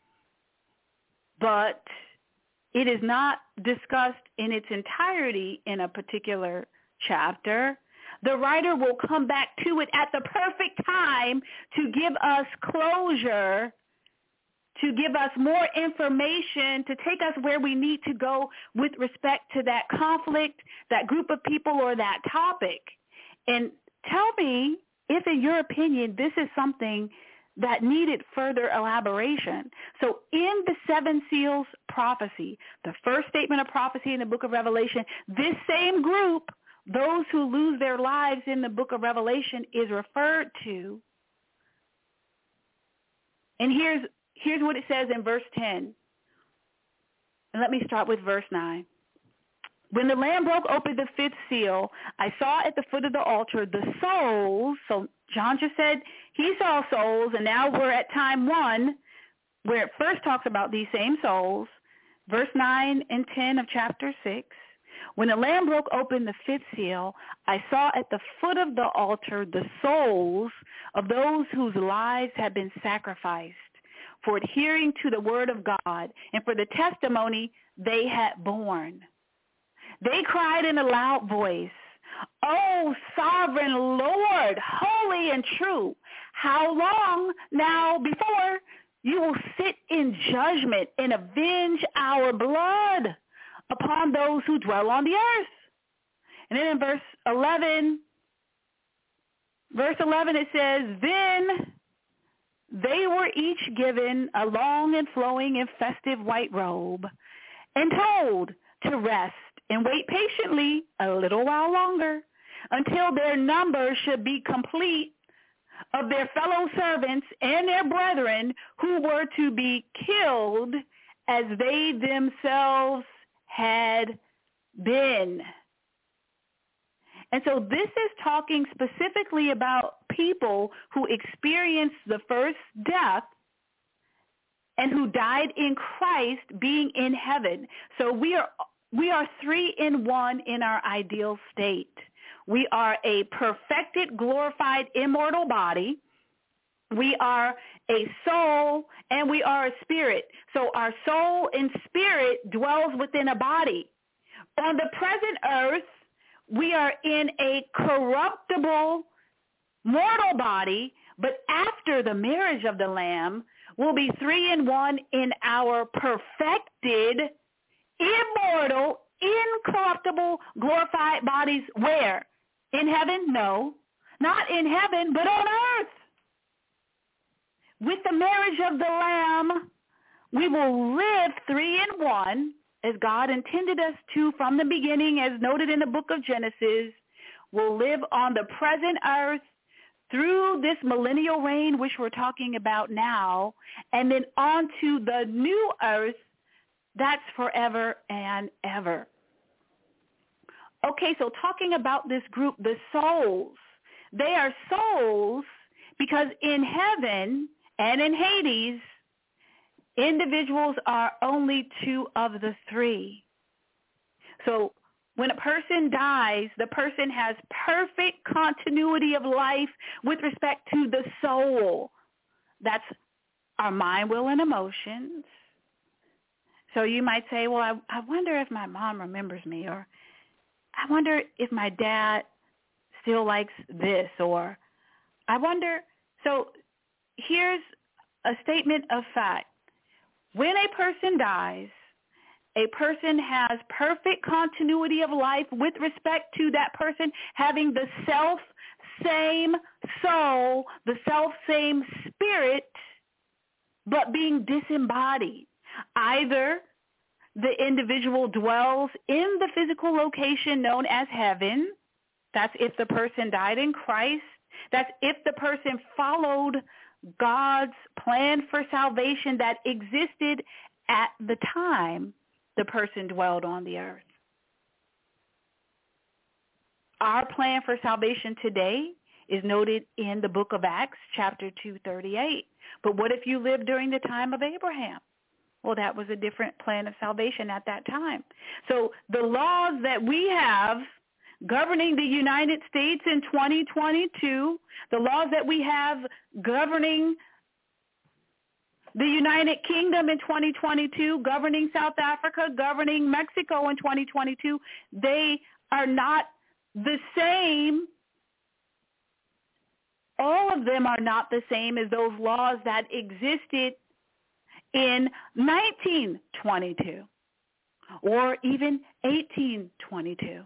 but it is not discussed in its entirety in a particular chapter, the writer will come back to it at the perfect time to give us closure, to give us more information, to take us where we need to go with respect to that conflict, that group of people, or that topic. And tell me if, in your opinion, this is something that needed further elaboration. So in the seven seals prophecy, the first statement of prophecy in the book of Revelation, this same group, those who lose their lives in the book of Revelation, is referred to. And here's here's what it says in verse ten. And let me start with verse nine. When the Lamb broke open the fifth seal, I saw at the foot of the altar the souls. So John just said he saw souls, and now we're at time one, where it first talks about these same souls. Verse nine and ten of chapter six. When the Lamb broke open the fifth seal, I saw at the foot of the altar the souls of those whose lives had been sacrificed for adhering to the word of God and for the testimony they had borne. They cried in a loud voice, "O sovereign Lord, holy and true, how long now before you will sit in judgment and avenge our blood upon those who dwell on the earth?" And then in verse eleven, verse eleven it says, "Then they were each given a long and flowing and festive white robe and told to rest and wait patiently a little while longer until their number should be complete of their fellow servants and their brethren who were to be killed as they themselves had been." And so this is talking specifically about people who experienced the first death and who died in Christ being in heaven. So we are we are three in one in our ideal state. We are a perfected, glorified, immortal body. We are a soul, and we are a spirit. So our soul and spirit dwells within a body. On the present earth, we are in a corruptible, mortal body, but after the marriage of the Lamb, we'll be three in one in our perfected, immortal, incorruptible, glorified bodies. Where? In heaven? No. Not in heaven, but on earth. With the marriage of the Lamb, we will live three in one, as God intended us to from the beginning, as noted in the book of Genesis. We'll live on the present earth through this millennial reign, which we're talking about now, and then on to the new earth. That's forever and ever. Okay, so talking about this group, the souls. They are souls because in heaven and in Hades, individuals are only two of the three. So When a person dies, the person has perfect continuity of life with respect to the soul. That's our mind, will, and emotions. So you might say, well, I, I wonder if my mom remembers me, or I wonder if my dad still likes this, or I wonder. So here's a statement of fact. When a person dies, a person has perfect continuity of life with respect to that person having the self-same soul, the self-same spirit, but being disembodied. Either the individual dwells in the physical location known as heaven. That's if the person died in Christ. That's if the person followed God's plan for salvation that existed at the time the person dwelled on the earth. Our plan for salvation today is noted in the book of Acts, chapter two thirty-eight. But what if you lived during the time of Abraham? Well, that was a different plan of salvation at that time. So the laws that we have governing the United States in twenty twenty-two, the laws that we have governing the United Kingdom in twenty twenty-two, governing South Africa, governing Mexico in twenty twenty-two, they are not the same. All of them are not the same as those laws that existed in nineteen twenty-two or even eighteen twenty-two.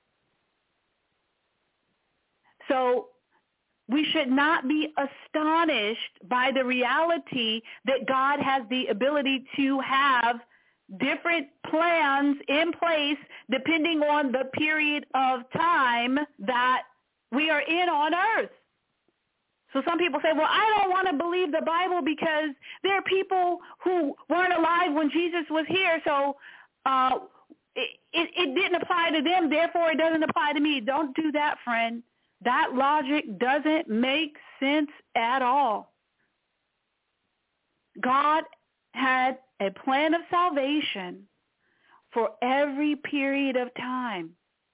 So we should not be astonished by the reality that God has the ability to have different plans in place depending on the period of time that we are in on earth. So some people say, well, I don't want to believe the Bible because there are people who weren't alive when Jesus was here, so uh, it, it, it didn't apply to them, therefore it doesn't apply to me. Don't do that, friend. That logic doesn't make sense at all. God had a plan of salvation for every period of time.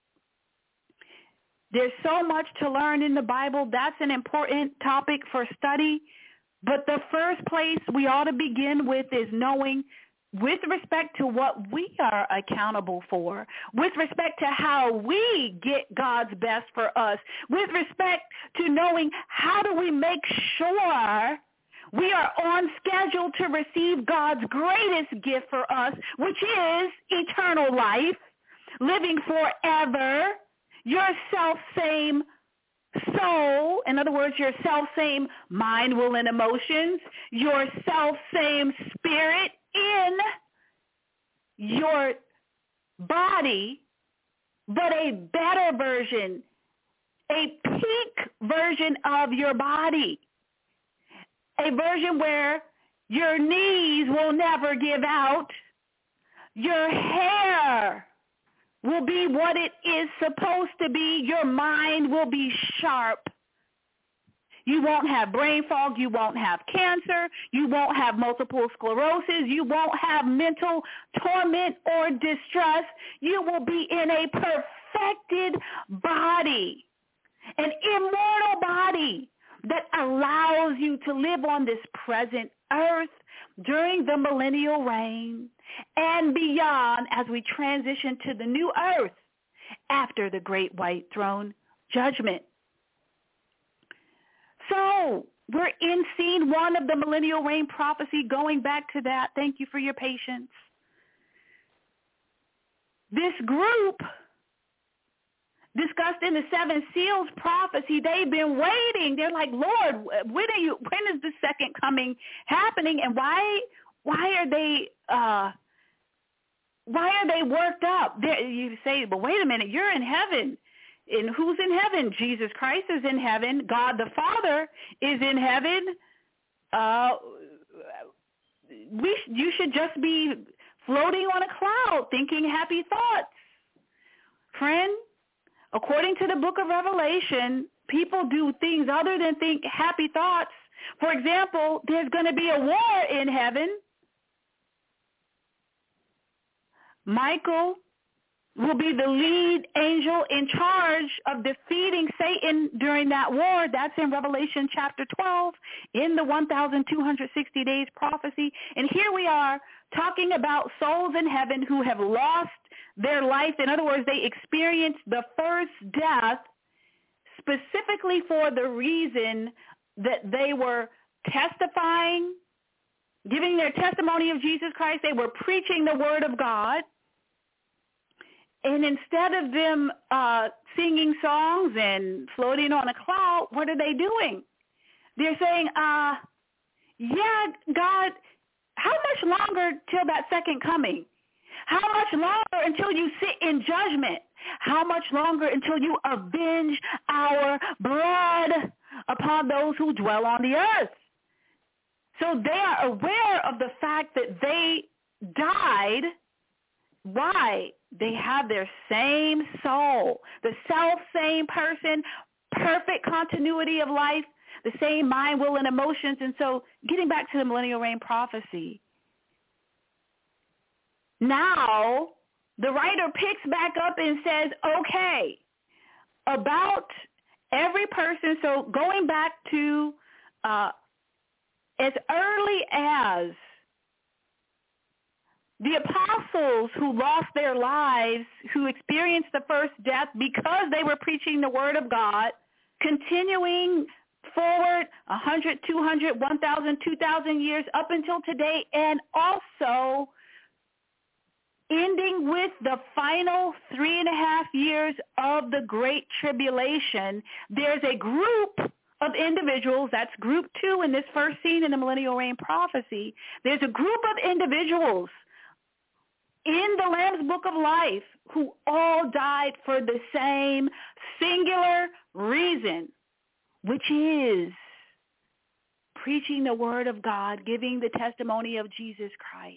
There's so much to learn in the Bible. That's an important topic for study. But the first place we ought to begin with is knowing, with respect to what we are accountable for, with respect to how we get God's best for us, with respect to knowing how do we make sure we are on schedule to receive God's greatest gift for us, which is eternal life, living forever, your self-same soul, in other words, your self-same mind, will, and emotions, your self-same spirit in your body, but a better version, a peak version of your body, a version where your knees will never give out, your hair will be what it is supposed to be, your mind will be sharp. You won't have brain fog. You won't have cancer. You won't have multiple sclerosis. You won't have mental torment or distress. You will be in a perfected body, an immortal body that allows you to live on this present earth during the millennial reign and beyond as we transition to the new earth after the great white throne judgment. So we're in scene one of the millennial reign prophecy, going back to that. Thank you for your patience. This group discussed in the seven seals prophecy, they've been waiting. They're like, Lord, when are you, when is the second coming happening? And why why are they uh, why are they worked up? They're, you say, but wait a minute, you're in heaven. And who's in heaven? Jesus Christ is in heaven. God the Father is in heaven. Uh, we you should just be floating on a cloud thinking happy thoughts. Friend, according to the book of Revelation, people do things other than think happy thoughts. For example, there's going to be a war in heaven. Michael will be the lead angel in charge of defeating Satan during that war. That's in Revelation chapter twelve in the one thousand two hundred sixty days prophecy. And here we are talking about souls in heaven who have lost their life. In other words, they experienced the first death specifically for the reason that they were testifying, giving their testimony of Jesus Christ. They were preaching the word of God. And instead of them uh, singing songs and floating on a cloud, what are they doing? They're saying, uh, yeah, God, how much longer till that second coming? How much longer until you sit in judgment? How much longer until you avenge our blood upon those who dwell on the earth? So they are aware of the fact that they died. Why? They have their same soul, the self-same person, perfect continuity of life, the same mind, will, and emotions. And so getting back to the millennial reign prophecy, now the writer picks back up and says, okay, about every person. So going back to uh, as early as the apostles who lost their lives, who experienced the first death because they were preaching the word of God, continuing forward one hundred, two hundred, one thousand, two thousand years up until today, and also ending with the final three and a half years of the Great Tribulation. There's a group of individuals, that's group two in this first scene in the millennial reign prophecy. There's a group of individuals in the Lamb's Book of Life who all died for the same singular reason, which is preaching the word of God, giving the testimony of Jesus Christ.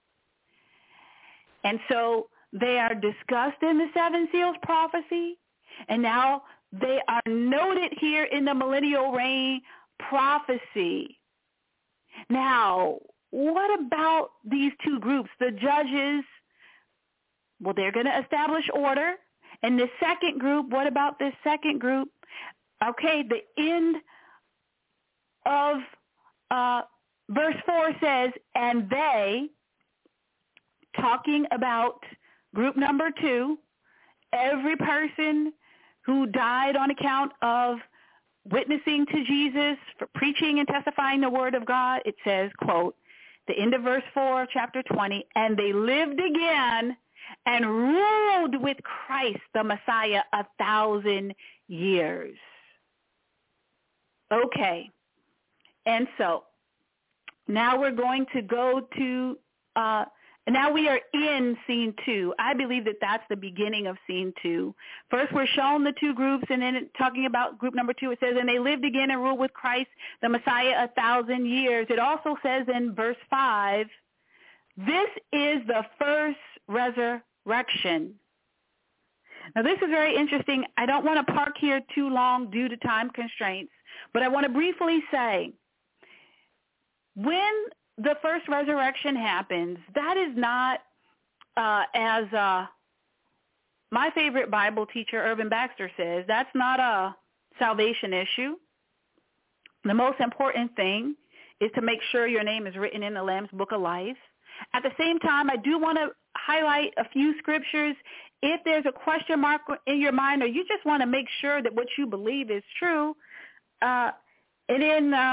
And so they are discussed in the Seven Seals prophecy, and now they are noted here in the millennial reign prophecy. Now, what about these two groups? The judges, well, they're going to establish order. And the second group, what about this second group? Okay, the end of uh, verse four says, and they, talking about group number two, every person who died on account of witnessing to Jesus, for preaching and testifying the word of God, it says, quote, the end of verse four of chapter twenty, and they lived again and ruled with Christ, the Messiah, a thousand years. Okay. And so now we're going to go to, uh, now we are in scene two. I believe that that's the beginning of scene two. First, we're shown the two groups, and then talking about group number two, it says, and they lived again and ruled with Christ, the Messiah, a thousand years. It also says in verse five, this is the first resurrection. Now, this is very interesting. I don't want to park here too long due to time constraints, but I want to briefly say, when the first resurrection happens, that is not, uh, as uh, my favorite Bible teacher, Irvin Baxter, says, that's not a salvation issue. The most important thing is to make sure your name is written in the Lamb's Book of Life. At the same time, I do want to highlight a few scriptures. If there's a question mark in your mind, or you just want to make sure that what you believe is true, uh, and then uh,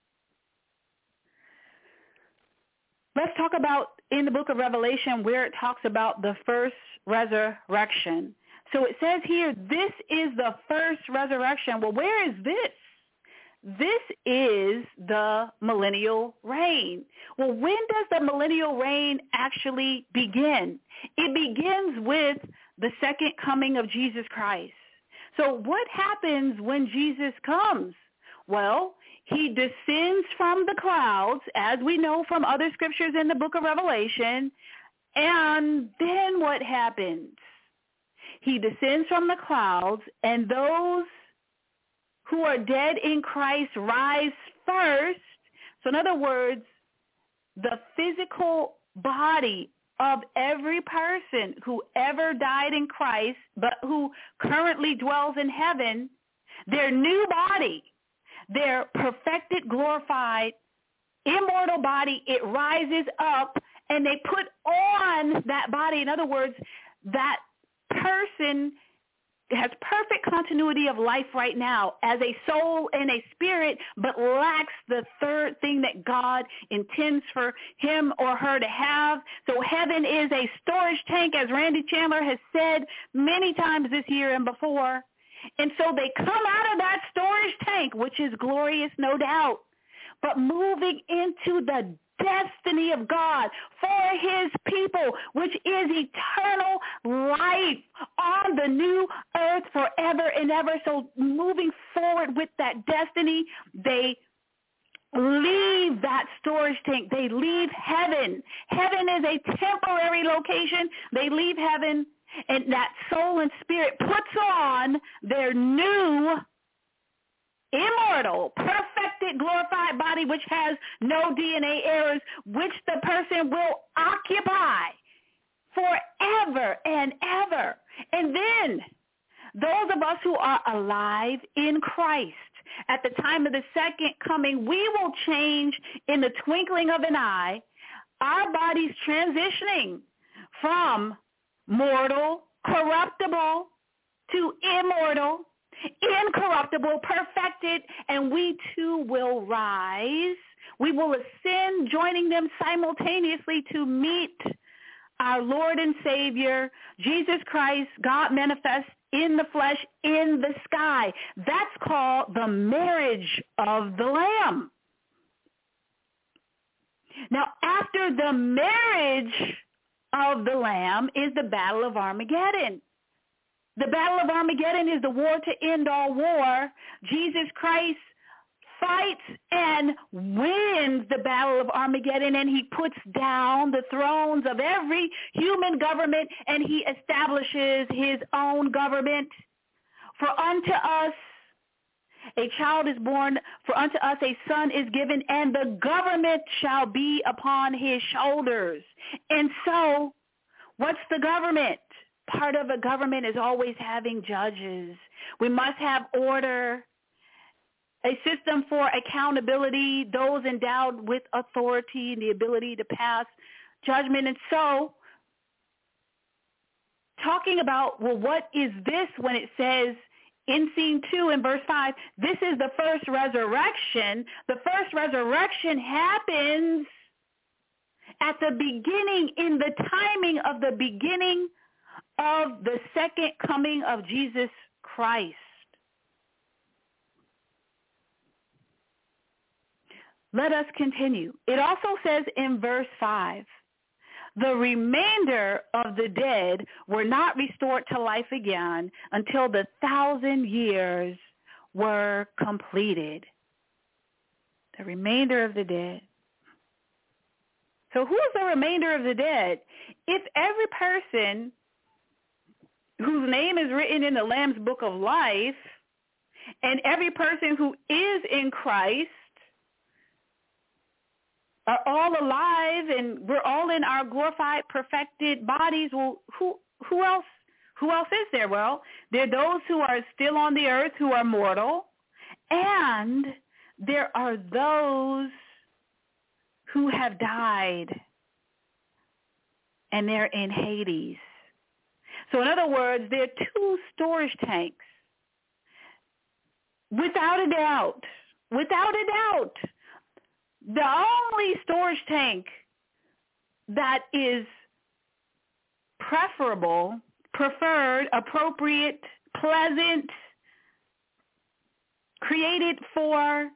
let's talk about in the book of Revelation where it talks about the first resurrection. So it says here, this is the first resurrection. Well, where is this? This is the millennial reign. Well, when does the millennial reign actually begin? It begins with the second coming of Jesus Christ. So what happens when Jesus comes? Well, he descends from the clouds, as we know from other scriptures in the book of Revelation. And then what happens? He descends from the clouds, and those who are dead in Christ rise first. So in other words, the physical body of every person who ever died in Christ, but who currently dwells in heaven, their new body, their perfected, glorified, immortal body, it rises up and they put on that body. In other words, that person has perfect continuity of life right now as a soul and a spirit, but lacks the third thing that God intends for him or her to have. So heaven is a storage tank, as Randy Chandler has said many times this year and before. And so they come out of that storage tank, which is glorious, no doubt, but moving into the destiny of God for his people, which is eternal life on the new earth forever and ever. So moving forward with that destiny, they leave that storage tank. They leave heaven. Heaven is a temporary location. They leave heaven, and that soul and spirit puts on their new immortal, perfected, glorified body, which has no D N A errors, which the person will occupy forever and ever. And then those of us who are alive in Christ at the time of the second coming, we will change in the twinkling of an eye, our bodies transitioning from mortal, corruptible, to immortal, incorruptible, perfected, and we too will rise. We will ascend, joining them simultaneously to meet our Lord and Savior, Jesus Christ, God manifest in the flesh, in the sky. That's called the marriage of the Lamb. Now, after the marriage of the Lamb is the Battle of Armageddon. The Battle of Armageddon is the war to end all war. Jesus Christ fights and wins the Battle of Armageddon, and he puts down the thrones of every human government, and he establishes his own government. For unto us a child is born, for unto us a son is given, and the government shall be upon his shoulders. And so, what's the government? Part of a government is always having judges. We must have order, a system for accountability, those endowed with authority and the ability to pass judgment. And so, talking about, well, what is this when it says in scene two in verse five, this is the first resurrection. The first resurrection happens at the beginning, in the timing of the beginning of the second coming of Jesus Christ. Let us continue. It also says in verse five, the remainder of the dead were not restored to life again until the thousand years were completed. The remainder of the dead. So who is the remainder of the dead? If every person whose name is written in the Lamb's Book of Life, and every person who is in Christ are all alive, and we're all in our glorified, perfected bodies, well, who who else who else is there? Well, there are those who are still on the earth who are mortal, and there are those who have died, and they're in Hades. So in other words, there are two storage tanks. Without a doubt, without a doubt, the only storage tank that is preferable, preferred, appropriate, pleasant, created for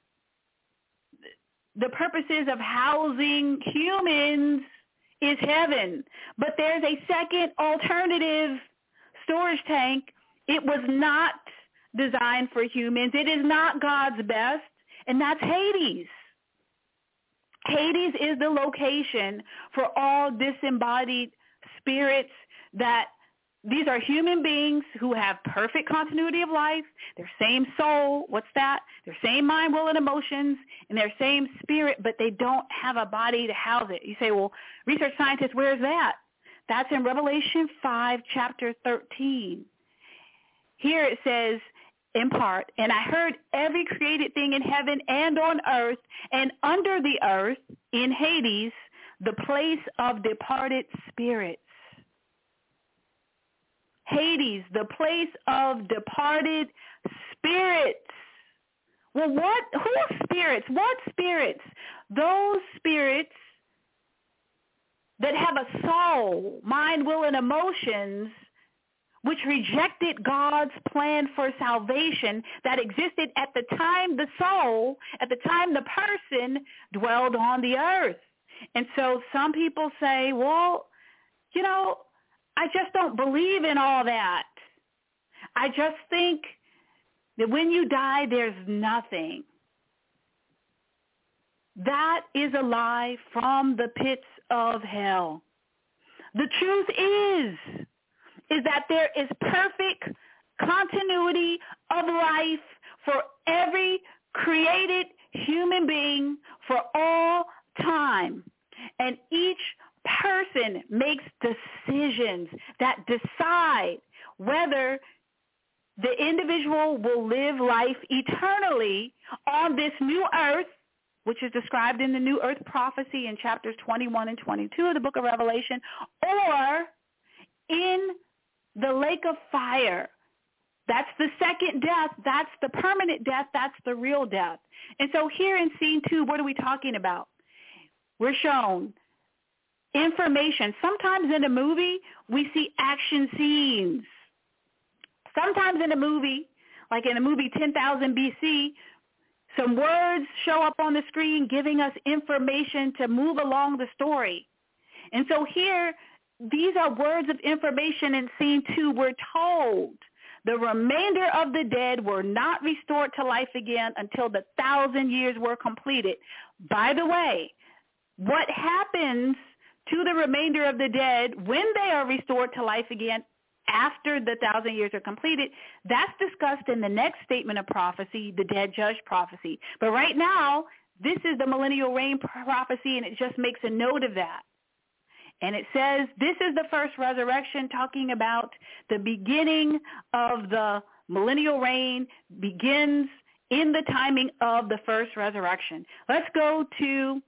the purposes of housing humans is heaven. But there's a second alternative storage tank. It was not designed for humans. It is not God's best, and that's Hades. Hades is the location for all disembodied spirits that these are human beings who have perfect continuity of life, their same soul, what's that? Their same mind, will, and emotions, and their same spirit, but they don't have a body to house it. You say, well, research scientists, where's that? That's in Revelation five, chapter thirteen. Here it says, in part, and I heard every created thing in heaven and on earth and under the earth, in Hades, the place of departed spirits. Hades, the place of departed spirits. Well, what? Who spirits? What spirits? Those spirits that have a soul, mind, will, and emotions, which rejected God's plan for salvation that existed at the time the soul, at the time the person dwelled on the earth. And so some people say, well, you know, I just don't believe in all that. I just think that when you die, there's nothing. That is a lie from the pits of hell. The truth is, is that there is perfect continuity of life for every created human being for all time. And each person makes decisions that decide whether the individual will live life eternally on this new earth, which is described in the New Earth prophecy in chapters twenty-one and twenty-two of the book of Revelation, or in the lake of fire. That's the second death. That's the permanent death. That's the real death. And so here in scene two, what are we talking about? We're shown information. Sometimes in a movie, we see action scenes. Sometimes in a movie, like in the movie ten thousand B C, some words show up on the screen giving us information to move along the story. And so here, these are words of information in scene two. We're told the remainder of the dead were not restored to life again until the thousand years were completed. By the way, what happens to the remainder of the dead when they are restored to life again after the thousand years are completed, that's discussed in the next statement of prophecy, the dead judge prophecy. But right now, this is the millennial reign prophecy, and it just makes a note of that. And it says this is the first resurrection, talking about the beginning of the millennial reign begins in the timing of the first resurrection. Let's go to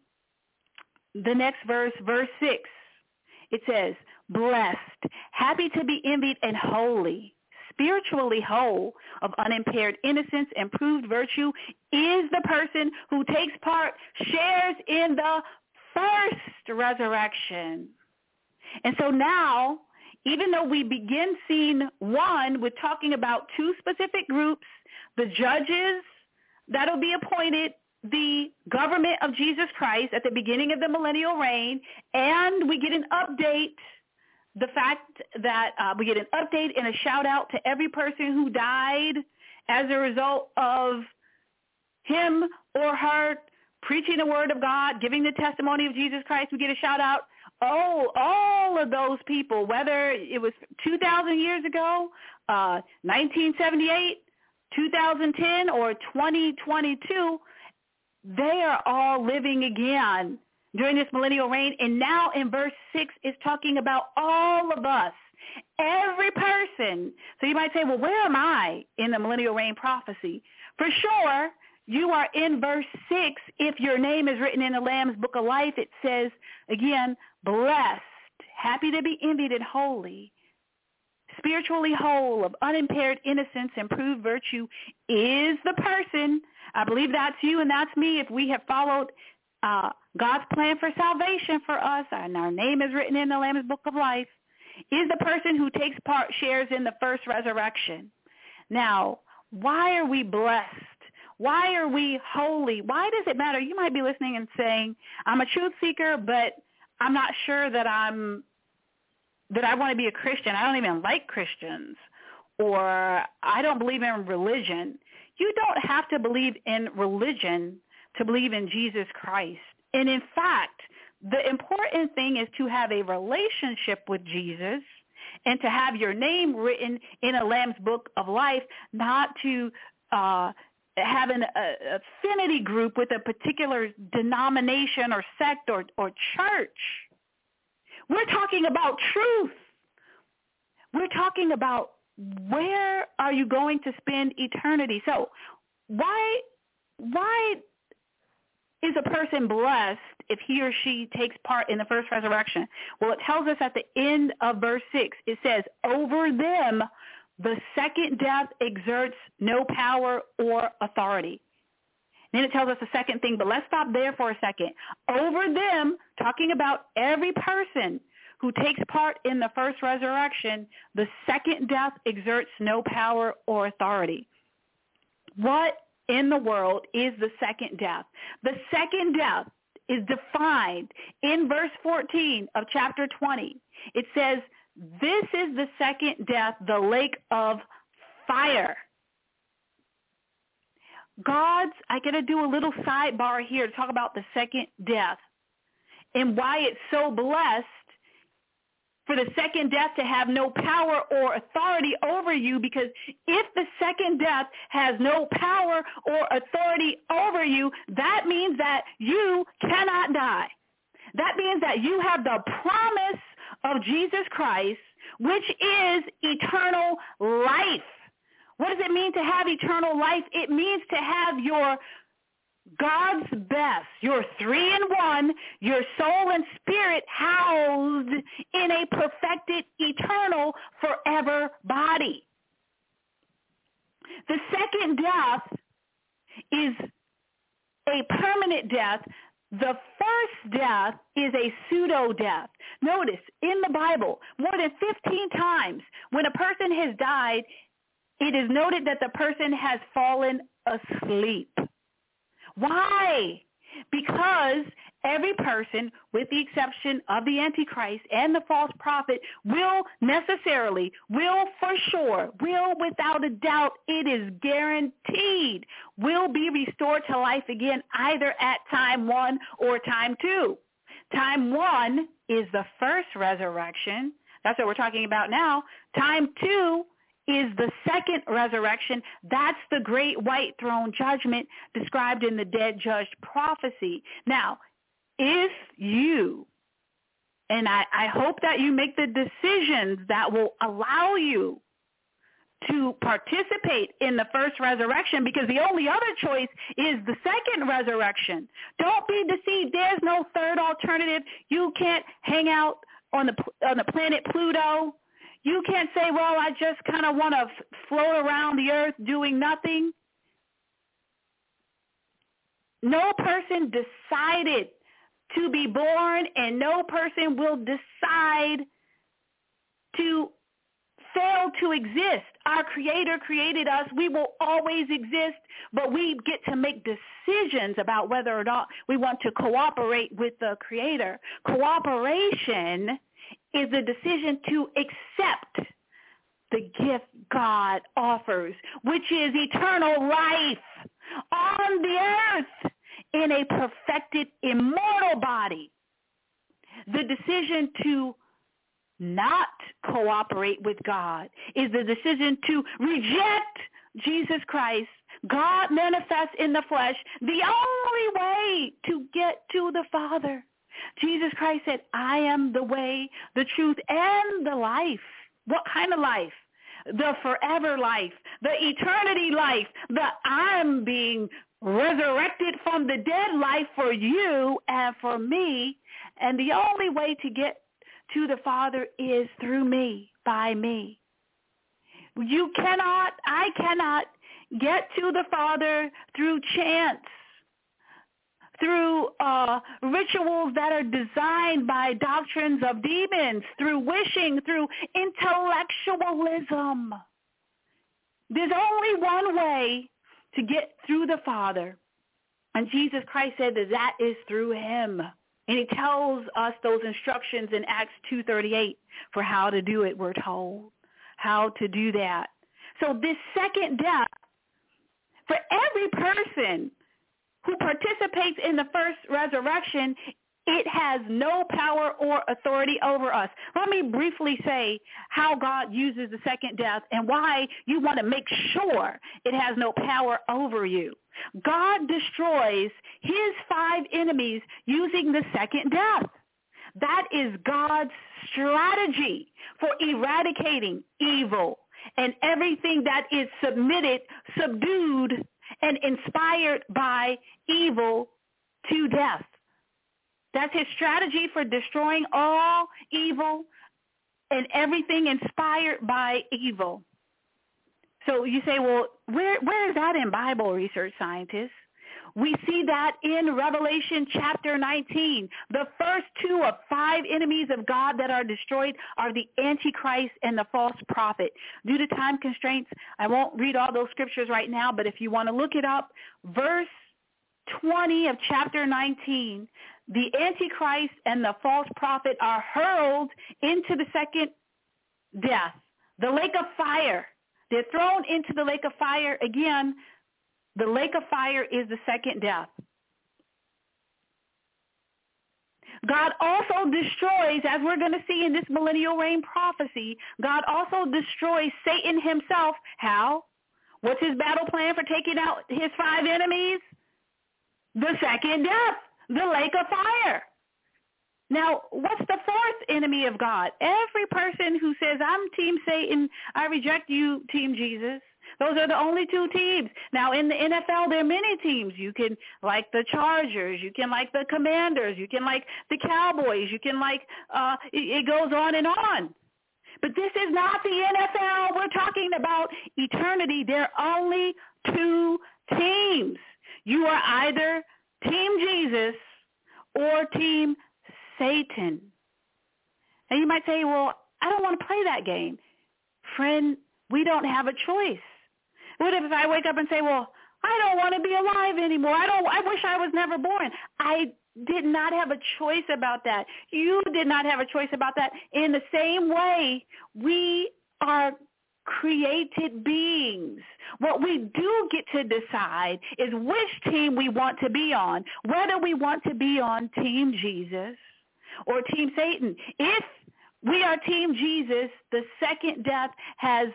the next verse, verse six. It says, blessed, happy to be envied and holy, spiritually whole, of unimpaired innocence and proved virtue, is the person who takes part, shares in the first resurrection. And so now, even though we begin scene one with talking about two specific groups, the judges that'll be appointed, the government of Jesus Christ at the beginning of the millennial reign, and we get an update, the fact that uh, we get an update and a shout out to every person who died as a result of him or her preaching the word of God, giving the testimony of Jesus Christ. We get a shout out. Oh, all of those people, whether it was two thousand years ago, uh, nineteen seventy-eight, two thousand ten, or twenty twenty-two, they are all living again during this millennial reign. And now in verse six, it's talking about all of us, every person. So you might say, well, where am I in the millennial reign prophecy? For sure, you are in verse six. If your name is written in the Lamb's book of life, it says, again, blessed, happy to be envied and holy, spiritually whole, of unimpaired innocence and proved virtue, is the person. I believe that's you and that's me if we have followed uh, God's plan for salvation for us, and our name is written in the Lamb's book of life, is the person who takes part, shares in the first resurrection. Now, why are we blessed? Why are we holy? Why does it matter? You might be listening and saying, I'm a truth seeker, but I'm not sure that I'm that I want to be a Christian. I don't even like Christians, or I don't believe in religion. You don't have to believe in religion to believe in Jesus Christ. And in fact, the important thing is to have a relationship with Jesus and to have your name written in a Lamb's Book of Life, not to uh, have an uh, affinity group with a particular denomination or sect or, or church. We're talking about truth. We're talking about where are you going to spend eternity. So why why is a person blessed if he or she takes part in the first resurrection? Well, it tells us at the end of verse six, it says, over them the second death exerts no power or authority. Then it tells us the second thing, but let's stop there for a second. Over them, talking about every person who takes part in the first resurrection, the second death exerts no power or authority. What in the world is the second death? The second death is defined in verse fourteen of chapter twenty. It says, this is the second death, the lake of fire. God's, I got to do a little sidebar here to talk about the second death and why it's so blessed for the second death to have no power or authority over you, because if the second death has no power or authority over you, that means that you cannot die. That means that you have the promise of Jesus Christ, which is eternal life. What does it mean to have eternal life? It means to have your God's best, your three in one, your soul and spirit housed in a perfected, eternal, forever body. The second death is a permanent death. The first death is a pseudo-death. Notice, in the Bible, more than fifteen times, when a person has died, it is noted that the person has fallen asleep. Why? Because every person, with the exception of the Antichrist and the false prophet, will necessarily, will for sure, will without a doubt, it is guaranteed, will be restored to life again either at time one or time two. Time one is the first resurrection. That's what we're talking about now. Time two is the second resurrection. That's the great white throne judgment described in the dead judged prophecy. Now, if you, and I, I hope that you make the decisions that will allow you to participate in the first resurrection, because the only other choice is the second resurrection. Don't be deceived. There's no third alternative. You can't hang out on the on the planet Pluto. You can't say, well, I just kind of want to f- float around the earth doing nothing. No person decided to be born, and no person will decide to fail to exist. Our Creator created us. We will always exist, but we get to make decisions about whether or not we want to cooperate with the Creator. Cooperation is the decision to accept the gift God offers, which is eternal life on the earth in a perfected, immortal body. The decision to not cooperate with God is the decision to reject Jesus Christ, God manifest in the flesh, the only way to get to the Father. Jesus Christ said, I am the way, the truth, and the life. What kind of life? The forever life, the eternity life, the I'm being resurrected from the dead life for you and for me. And the only way to get to the Father is through me, by me. You cannot, I cannot get to the Father through chance, through uh, rituals that are designed by doctrines of demons, through wishing, through intellectualism. There's only one way to get through the Father, and Jesus Christ said that that is through him. And he tells us those instructions in Acts two thirty-eight for how to do it, we're told, how to do that. So this second death, for every person who participates in the first resurrection, It has no power or authority over us. Let me briefly say how God uses the second death and why you want to make sure it has no power over you. God destroys his five enemies using the second death. That is God's strategy for eradicating evil and everything that is submitted, subdued, and inspired by evil to death. That's his strategy for destroying all evil and everything inspired by evil. So you say, well, where where is that in Bible research, scientists? We see that in Revelation chapter nineteen. The first two of five enemies of God that are destroyed are the Antichrist and the false prophet. Due to time constraints, I won't read all those scriptures right now, but if you want to look it up, verse twenty of chapter nineteen, the Antichrist and the false prophet are hurled into the second death, the lake of fire. They're thrown into the lake of fire. Again, the lake of fire is the second death. God also destroys, as we're going to see in this millennial reign prophecy, God also destroys Satan himself. How? What's his battle plan for taking out his five enemies? The second death, the lake of fire. Now, what's the fourth enemy of God? Every person who says, I'm Team Satan, I reject you, Team Jesus. Those are the only two teams. Now, in the N F L, there are many teams. You can like the Chargers. You can like the Commanders. You can like the Cowboys. You can like, uh, it, it goes on and on. But this is not the N F L. We're talking about eternity. There are only two teams. You are either Team Jesus or Team Satan. And you might say, well, I don't want to play that game. Friend, we don't have a choice. What if I wake up and say, well, I don't want to be alive anymore. I don't. I wish I was never born. I did not have a choice about that. You did not have a choice about that. In the same way, we are created beings. What we do get to decide is which team we want to be on, whether we want to be on Team Jesus or Team Satan. If we are Team Jesus, the second death has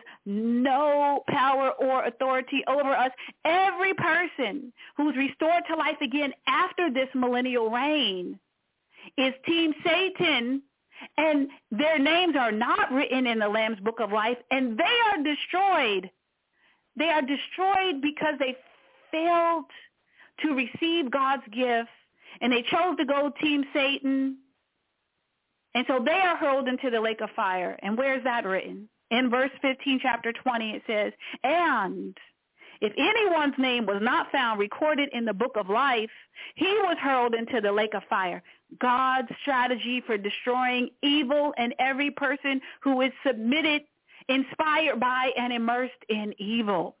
no power or authority over us. Every person who's restored to life again after this millennial reign is Team Satan, and their names are not written in the Lamb's Book of Life, and they are destroyed. They are destroyed because they failed to receive God's gift, and they chose to go Team Satan. And so they are hurled into the lake of fire. And where is that written? In verse fifteen, chapter twenty, it says, and if anyone's name was not found recorded in the book of life, he was hurled into the lake of fire. God's strategy for destroying evil and every person who is submitted, inspired by, and immersed in evil.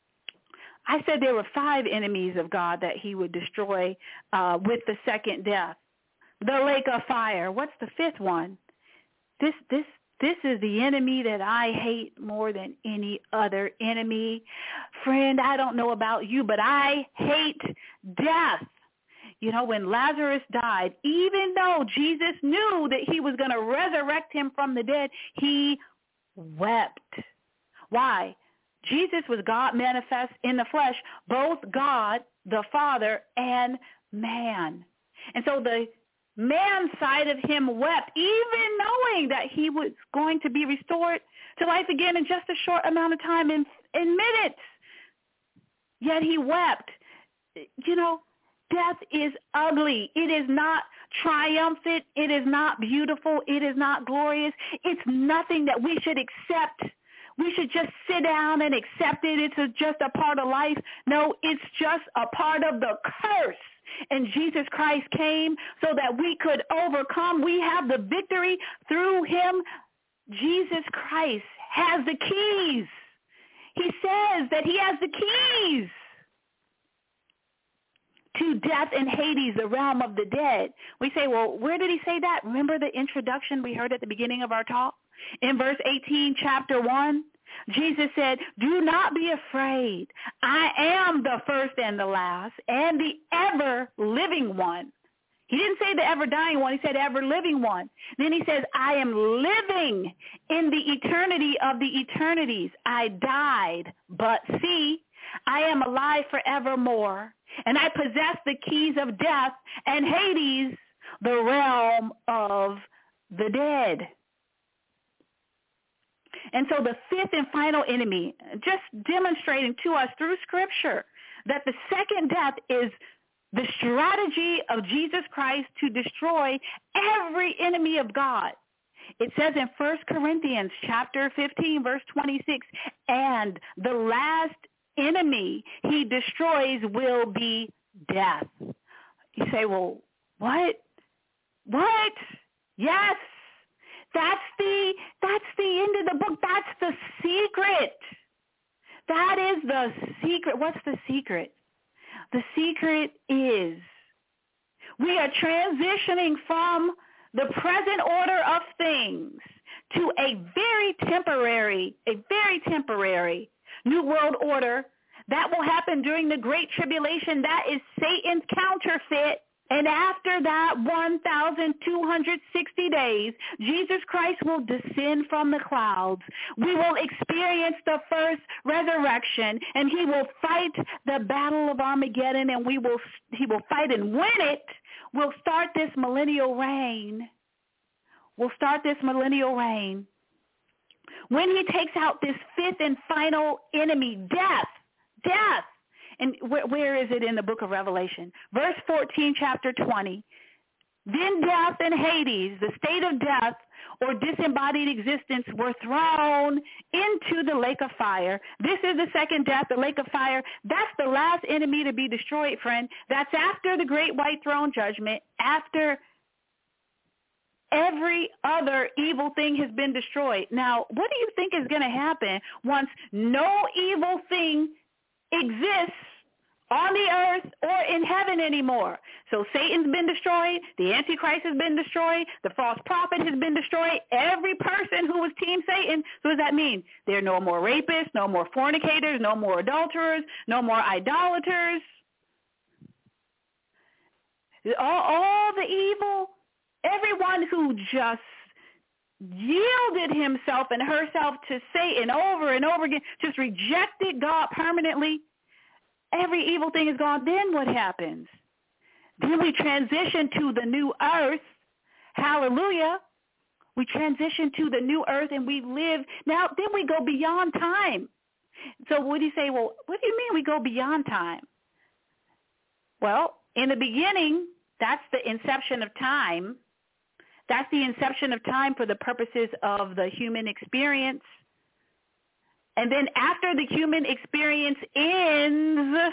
I said there were five enemies of God that he would destroy uh, with the second death. The lake of fire. What's the fifth one? This this this is the enemy that I hate more than any other enemy. Friend, I don't know about you, but I hate death. You know, when Lazarus died, even though Jesus knew that he was going to resurrect him from the dead, he wept. Why? Jesus was God manifest in the flesh, both God, the Father, and man. And so the man's side of him wept, even knowing that he was going to be restored to life again in just a short amount of time, in, in minutes. Yet he wept. You know, death is ugly. It is not triumphant. It is not beautiful. It is not glorious. It's nothing that we should accept. We should just sit down and accept it. It's a, just a part of life. No, it's just a part of the curse. And Jesus Christ came so that we could overcome. We have the victory through him. Jesus Christ has the keys. He says that he has the keys to death and Hades, the realm of the dead. We say, well, where did he say that? Remember the introduction we heard at the beginning of our talk? In verse eighteen, chapter one, Jesus said, do not be afraid. I am the first and the last and the ever living one. He didn't say the ever dying one. He said ever living one. Then he says, I am living in the eternity of the eternities. I died, but see, I am alive forevermore. And I possess the keys of death and Hades, the realm of the dead. And so the fifth and final enemy, just demonstrating to us through Scripture that the second death is the strategy of Jesus Christ to destroy every enemy of God. It says in First Corinthians chapter fifteen, verse twenty-six, and the last enemy he destroys will be death. You say, well, what? What? Yes. That's the that's the end of the book. That's the secret. That is the secret. What's the secret? The secret is we are transitioning from the present order of things to a very temporary, a very temporary new world order that will happen during the Great Tribulation. That is Satan's counterfeit. And after that one thousand two hundred sixty days, Jesus Christ will descend from the clouds. We will experience the first resurrection, and he will fight the battle of Armageddon, and we will he will fight and win it. We'll start this millennial reign. We'll start this millennial reign. When he takes out this fifth and final enemy, death, death. And where, where is it in the book of Revelation? Verse fourteen, chapter twenty. Then death and Hades, the state of death or disembodied existence, were thrown into the lake of fire. This is the second death, the lake of fire. That's the last enemy to be destroyed, friend. That's after the great white throne judgment, after every other evil thing has been destroyed. Now, what do you think is going to happen once no evil thing exists on the earth or in heaven anymore? So Satan's been destroyed. The Antichrist has been destroyed. The false prophet has been destroyed. Every person who was Team Satan. So what does that mean? There are no more rapists, no more fornicators, no more adulterers, no more idolaters. All, all the evil, everyone who just yielded himself and herself to Satan over and over again, just rejected God permanently, every evil thing is gone. Then what happens? Then we transition to the new earth. Hallelujah. We transition to the new earth and we live. Now, then we go beyond time. So what do you say? Well, what do you mean we go beyond time? Well, in the beginning, that's the inception of time. That's the inception of time for the purposes of the human experience. And then after the human experience ends,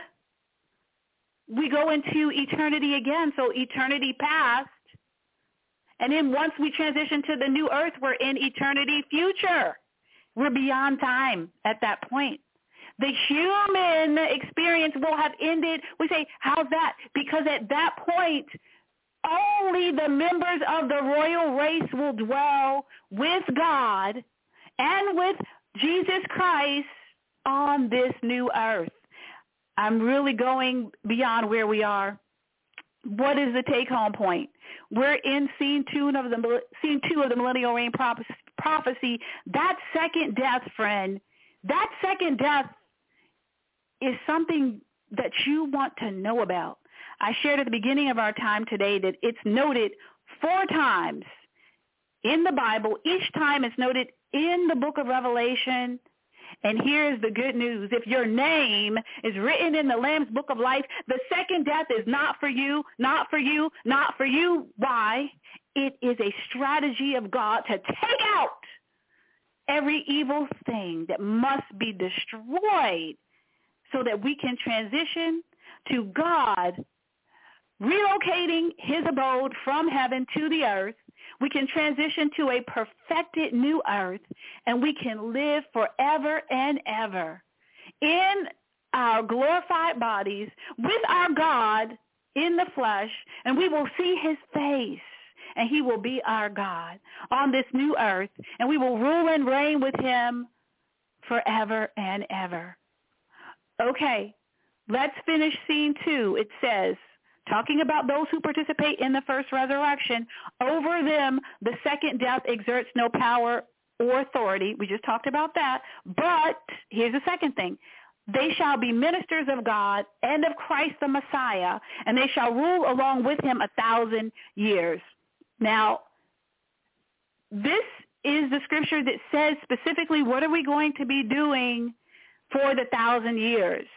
we go into eternity again. So eternity past. And then once we transition to the new earth, we're in eternity future. We're beyond time at that point. The human experience will have ended. We say, how's that? Because at that point, only the members of the royal race will dwell with God and with Jesus Christ on this new earth. I'm really going beyond where we are. What is the take-home point? We're in scene two of the scene two of the millennial reign prophecy. That second death, friend, that second death is something that you want to know about. I shared at the beginning of our time today that it's noted four times in the Bible. Each time it's noted in the book of Revelation. And here's the good news. If your name is written in the Lamb's book of life, the second death is not for you, not for you, not for you. Why? It is a strategy of God to take out every evil thing that must be destroyed so that we can transition to God relocating his abode from heaven to the earth. We can transition to a perfected new earth, and we can live forever and ever in our glorified bodies with our God in the flesh, and we will see his face, and he will be our God on this new earth, and we will rule and reign with him forever and ever. Okay, let's finish scene two. It says, talking about those who participate in the first resurrection, over them the second death exerts no power or authority. We just talked about that. But here's the second thing. They shall be ministers of God and of Christ the Messiah, and they shall rule along with him a thousand years. Now, this is the scripture that says specifically what are we going to be doing for the thousand years.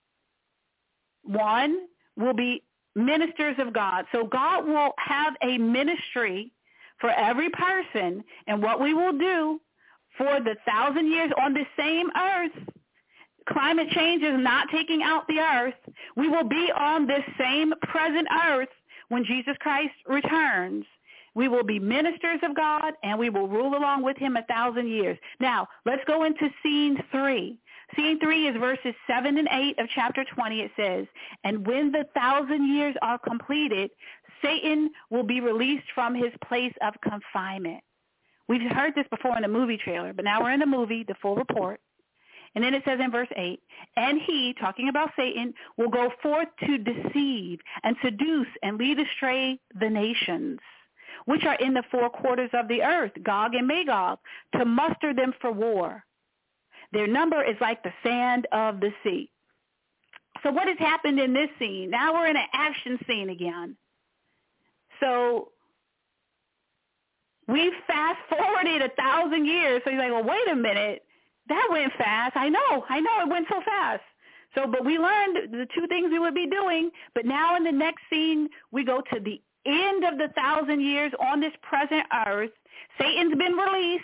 One, will be ministers of God. So God will have a ministry for every person, and what we will do for the thousand years on this same earth, climate change is not taking out the earth. We will be on this same present earth when Jesus Christ returns. We will be ministers of God, and we will rule along with him a thousand years. Now, let's go into scene three. Scene three is verses seven and eight of chapter twenty. It says, and when the thousand years are completed, Satan will be released from his place of confinement. We've heard this before in the movie trailer, but now we're in the movie, the full report. And then it says in verse eight, and he, talking about Satan, will go forth to deceive and seduce and lead astray the nations, which are in the four quarters of the earth, Gog and Magog, to muster them for war. Their number is like the sand of the sea. So what has happened in this scene? Now we're in an action scene again. So we've fast forwarded a thousand years. So you're like, well, wait a minute. That went fast. I know. I know it went so fast. So, but we learned the two things we would be doing. But now in the next scene, we go to the end of the thousand years on this present earth. Satan's been released.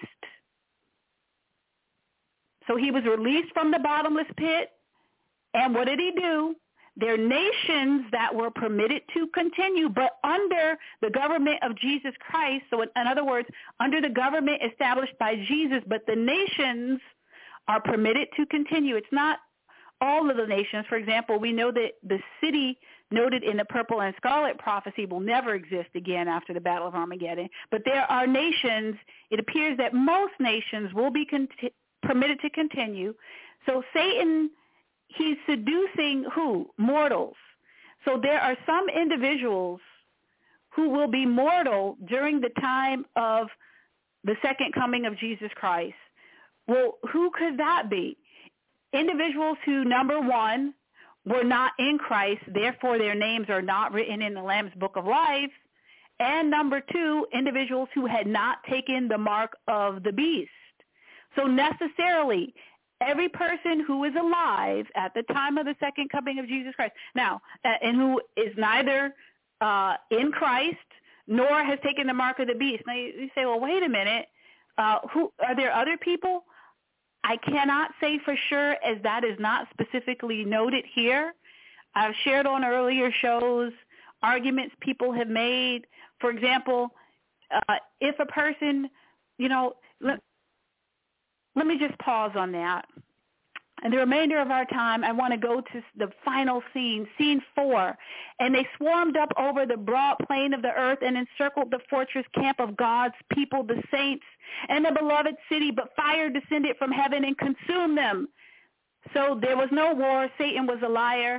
So he was released from the bottomless pit. And what did he do? There are nations that were permitted to continue, but under the government of Jesus Christ. So in, in other words, under the government established by Jesus, but the nations are permitted to continue. It's not all of the nations. For example, we know that the city noted in the purple and scarlet prophecy will never exist again after the Battle of Armageddon. But there are nations, it appears that most nations will be conti- permitted to continue. So Satan, he's seducing who? Mortals. So there are some individuals who will be mortal during the time of the second coming of Jesus Christ. Well, who could that be? Individuals who, number one, were not in Christ, therefore their names are not written in the Lamb's Book of Life. And number two, individuals who had not taken the mark of the beast. So necessarily, every person who is alive at the time of the second coming of Jesus Christ, now, and who is neither uh, in Christ nor has taken the mark of the beast. Now, you say, well, wait a minute. Uh, who are there other people? I cannot say for sure, as that is not specifically noted here. I've shared on earlier shows arguments people have made. For example, uh, if a person, you know, let, let me just pause on that. And the remainder of our time, I want to go to the final scene, scene four. And they swarmed up over the broad plain of the earth and encircled the fortress camp of God's people, the saints, and the beloved city. But fire descended from heaven and consumed them. So there was no war. Satan was a liar.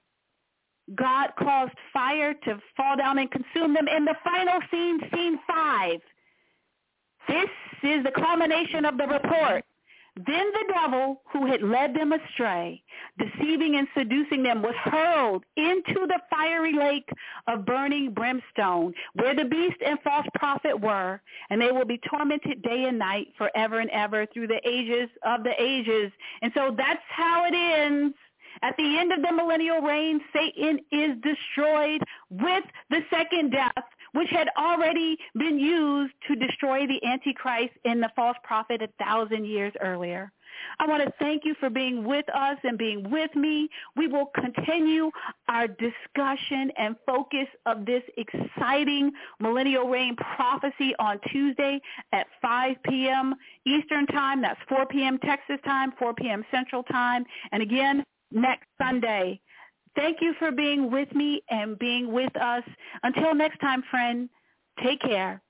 God caused fire to fall down and consume them. In the final scene, scene five, this is the culmination of the report. Then the devil, who had led them astray, deceiving and seducing them, was hurled into the fiery lake of burning brimstone, where the beast and false prophet were, and they will be tormented day and night forever and ever through the ages of the ages. And so that's how it ends. At the end of the millennial reign, Satan is destroyed with the second death, which had already been used to destroy the Antichrist and the false prophet a thousand years earlier. I want to thank you for being with us and being with me. We will continue our discussion and focus of this exciting millennial reign prophecy on Tuesday at five p.m. Eastern Time. That's four p.m. Texas time, four p.m. Central Time. And again, next Sunday. Thank you for being with me and being with us. Until next time, friend, take care.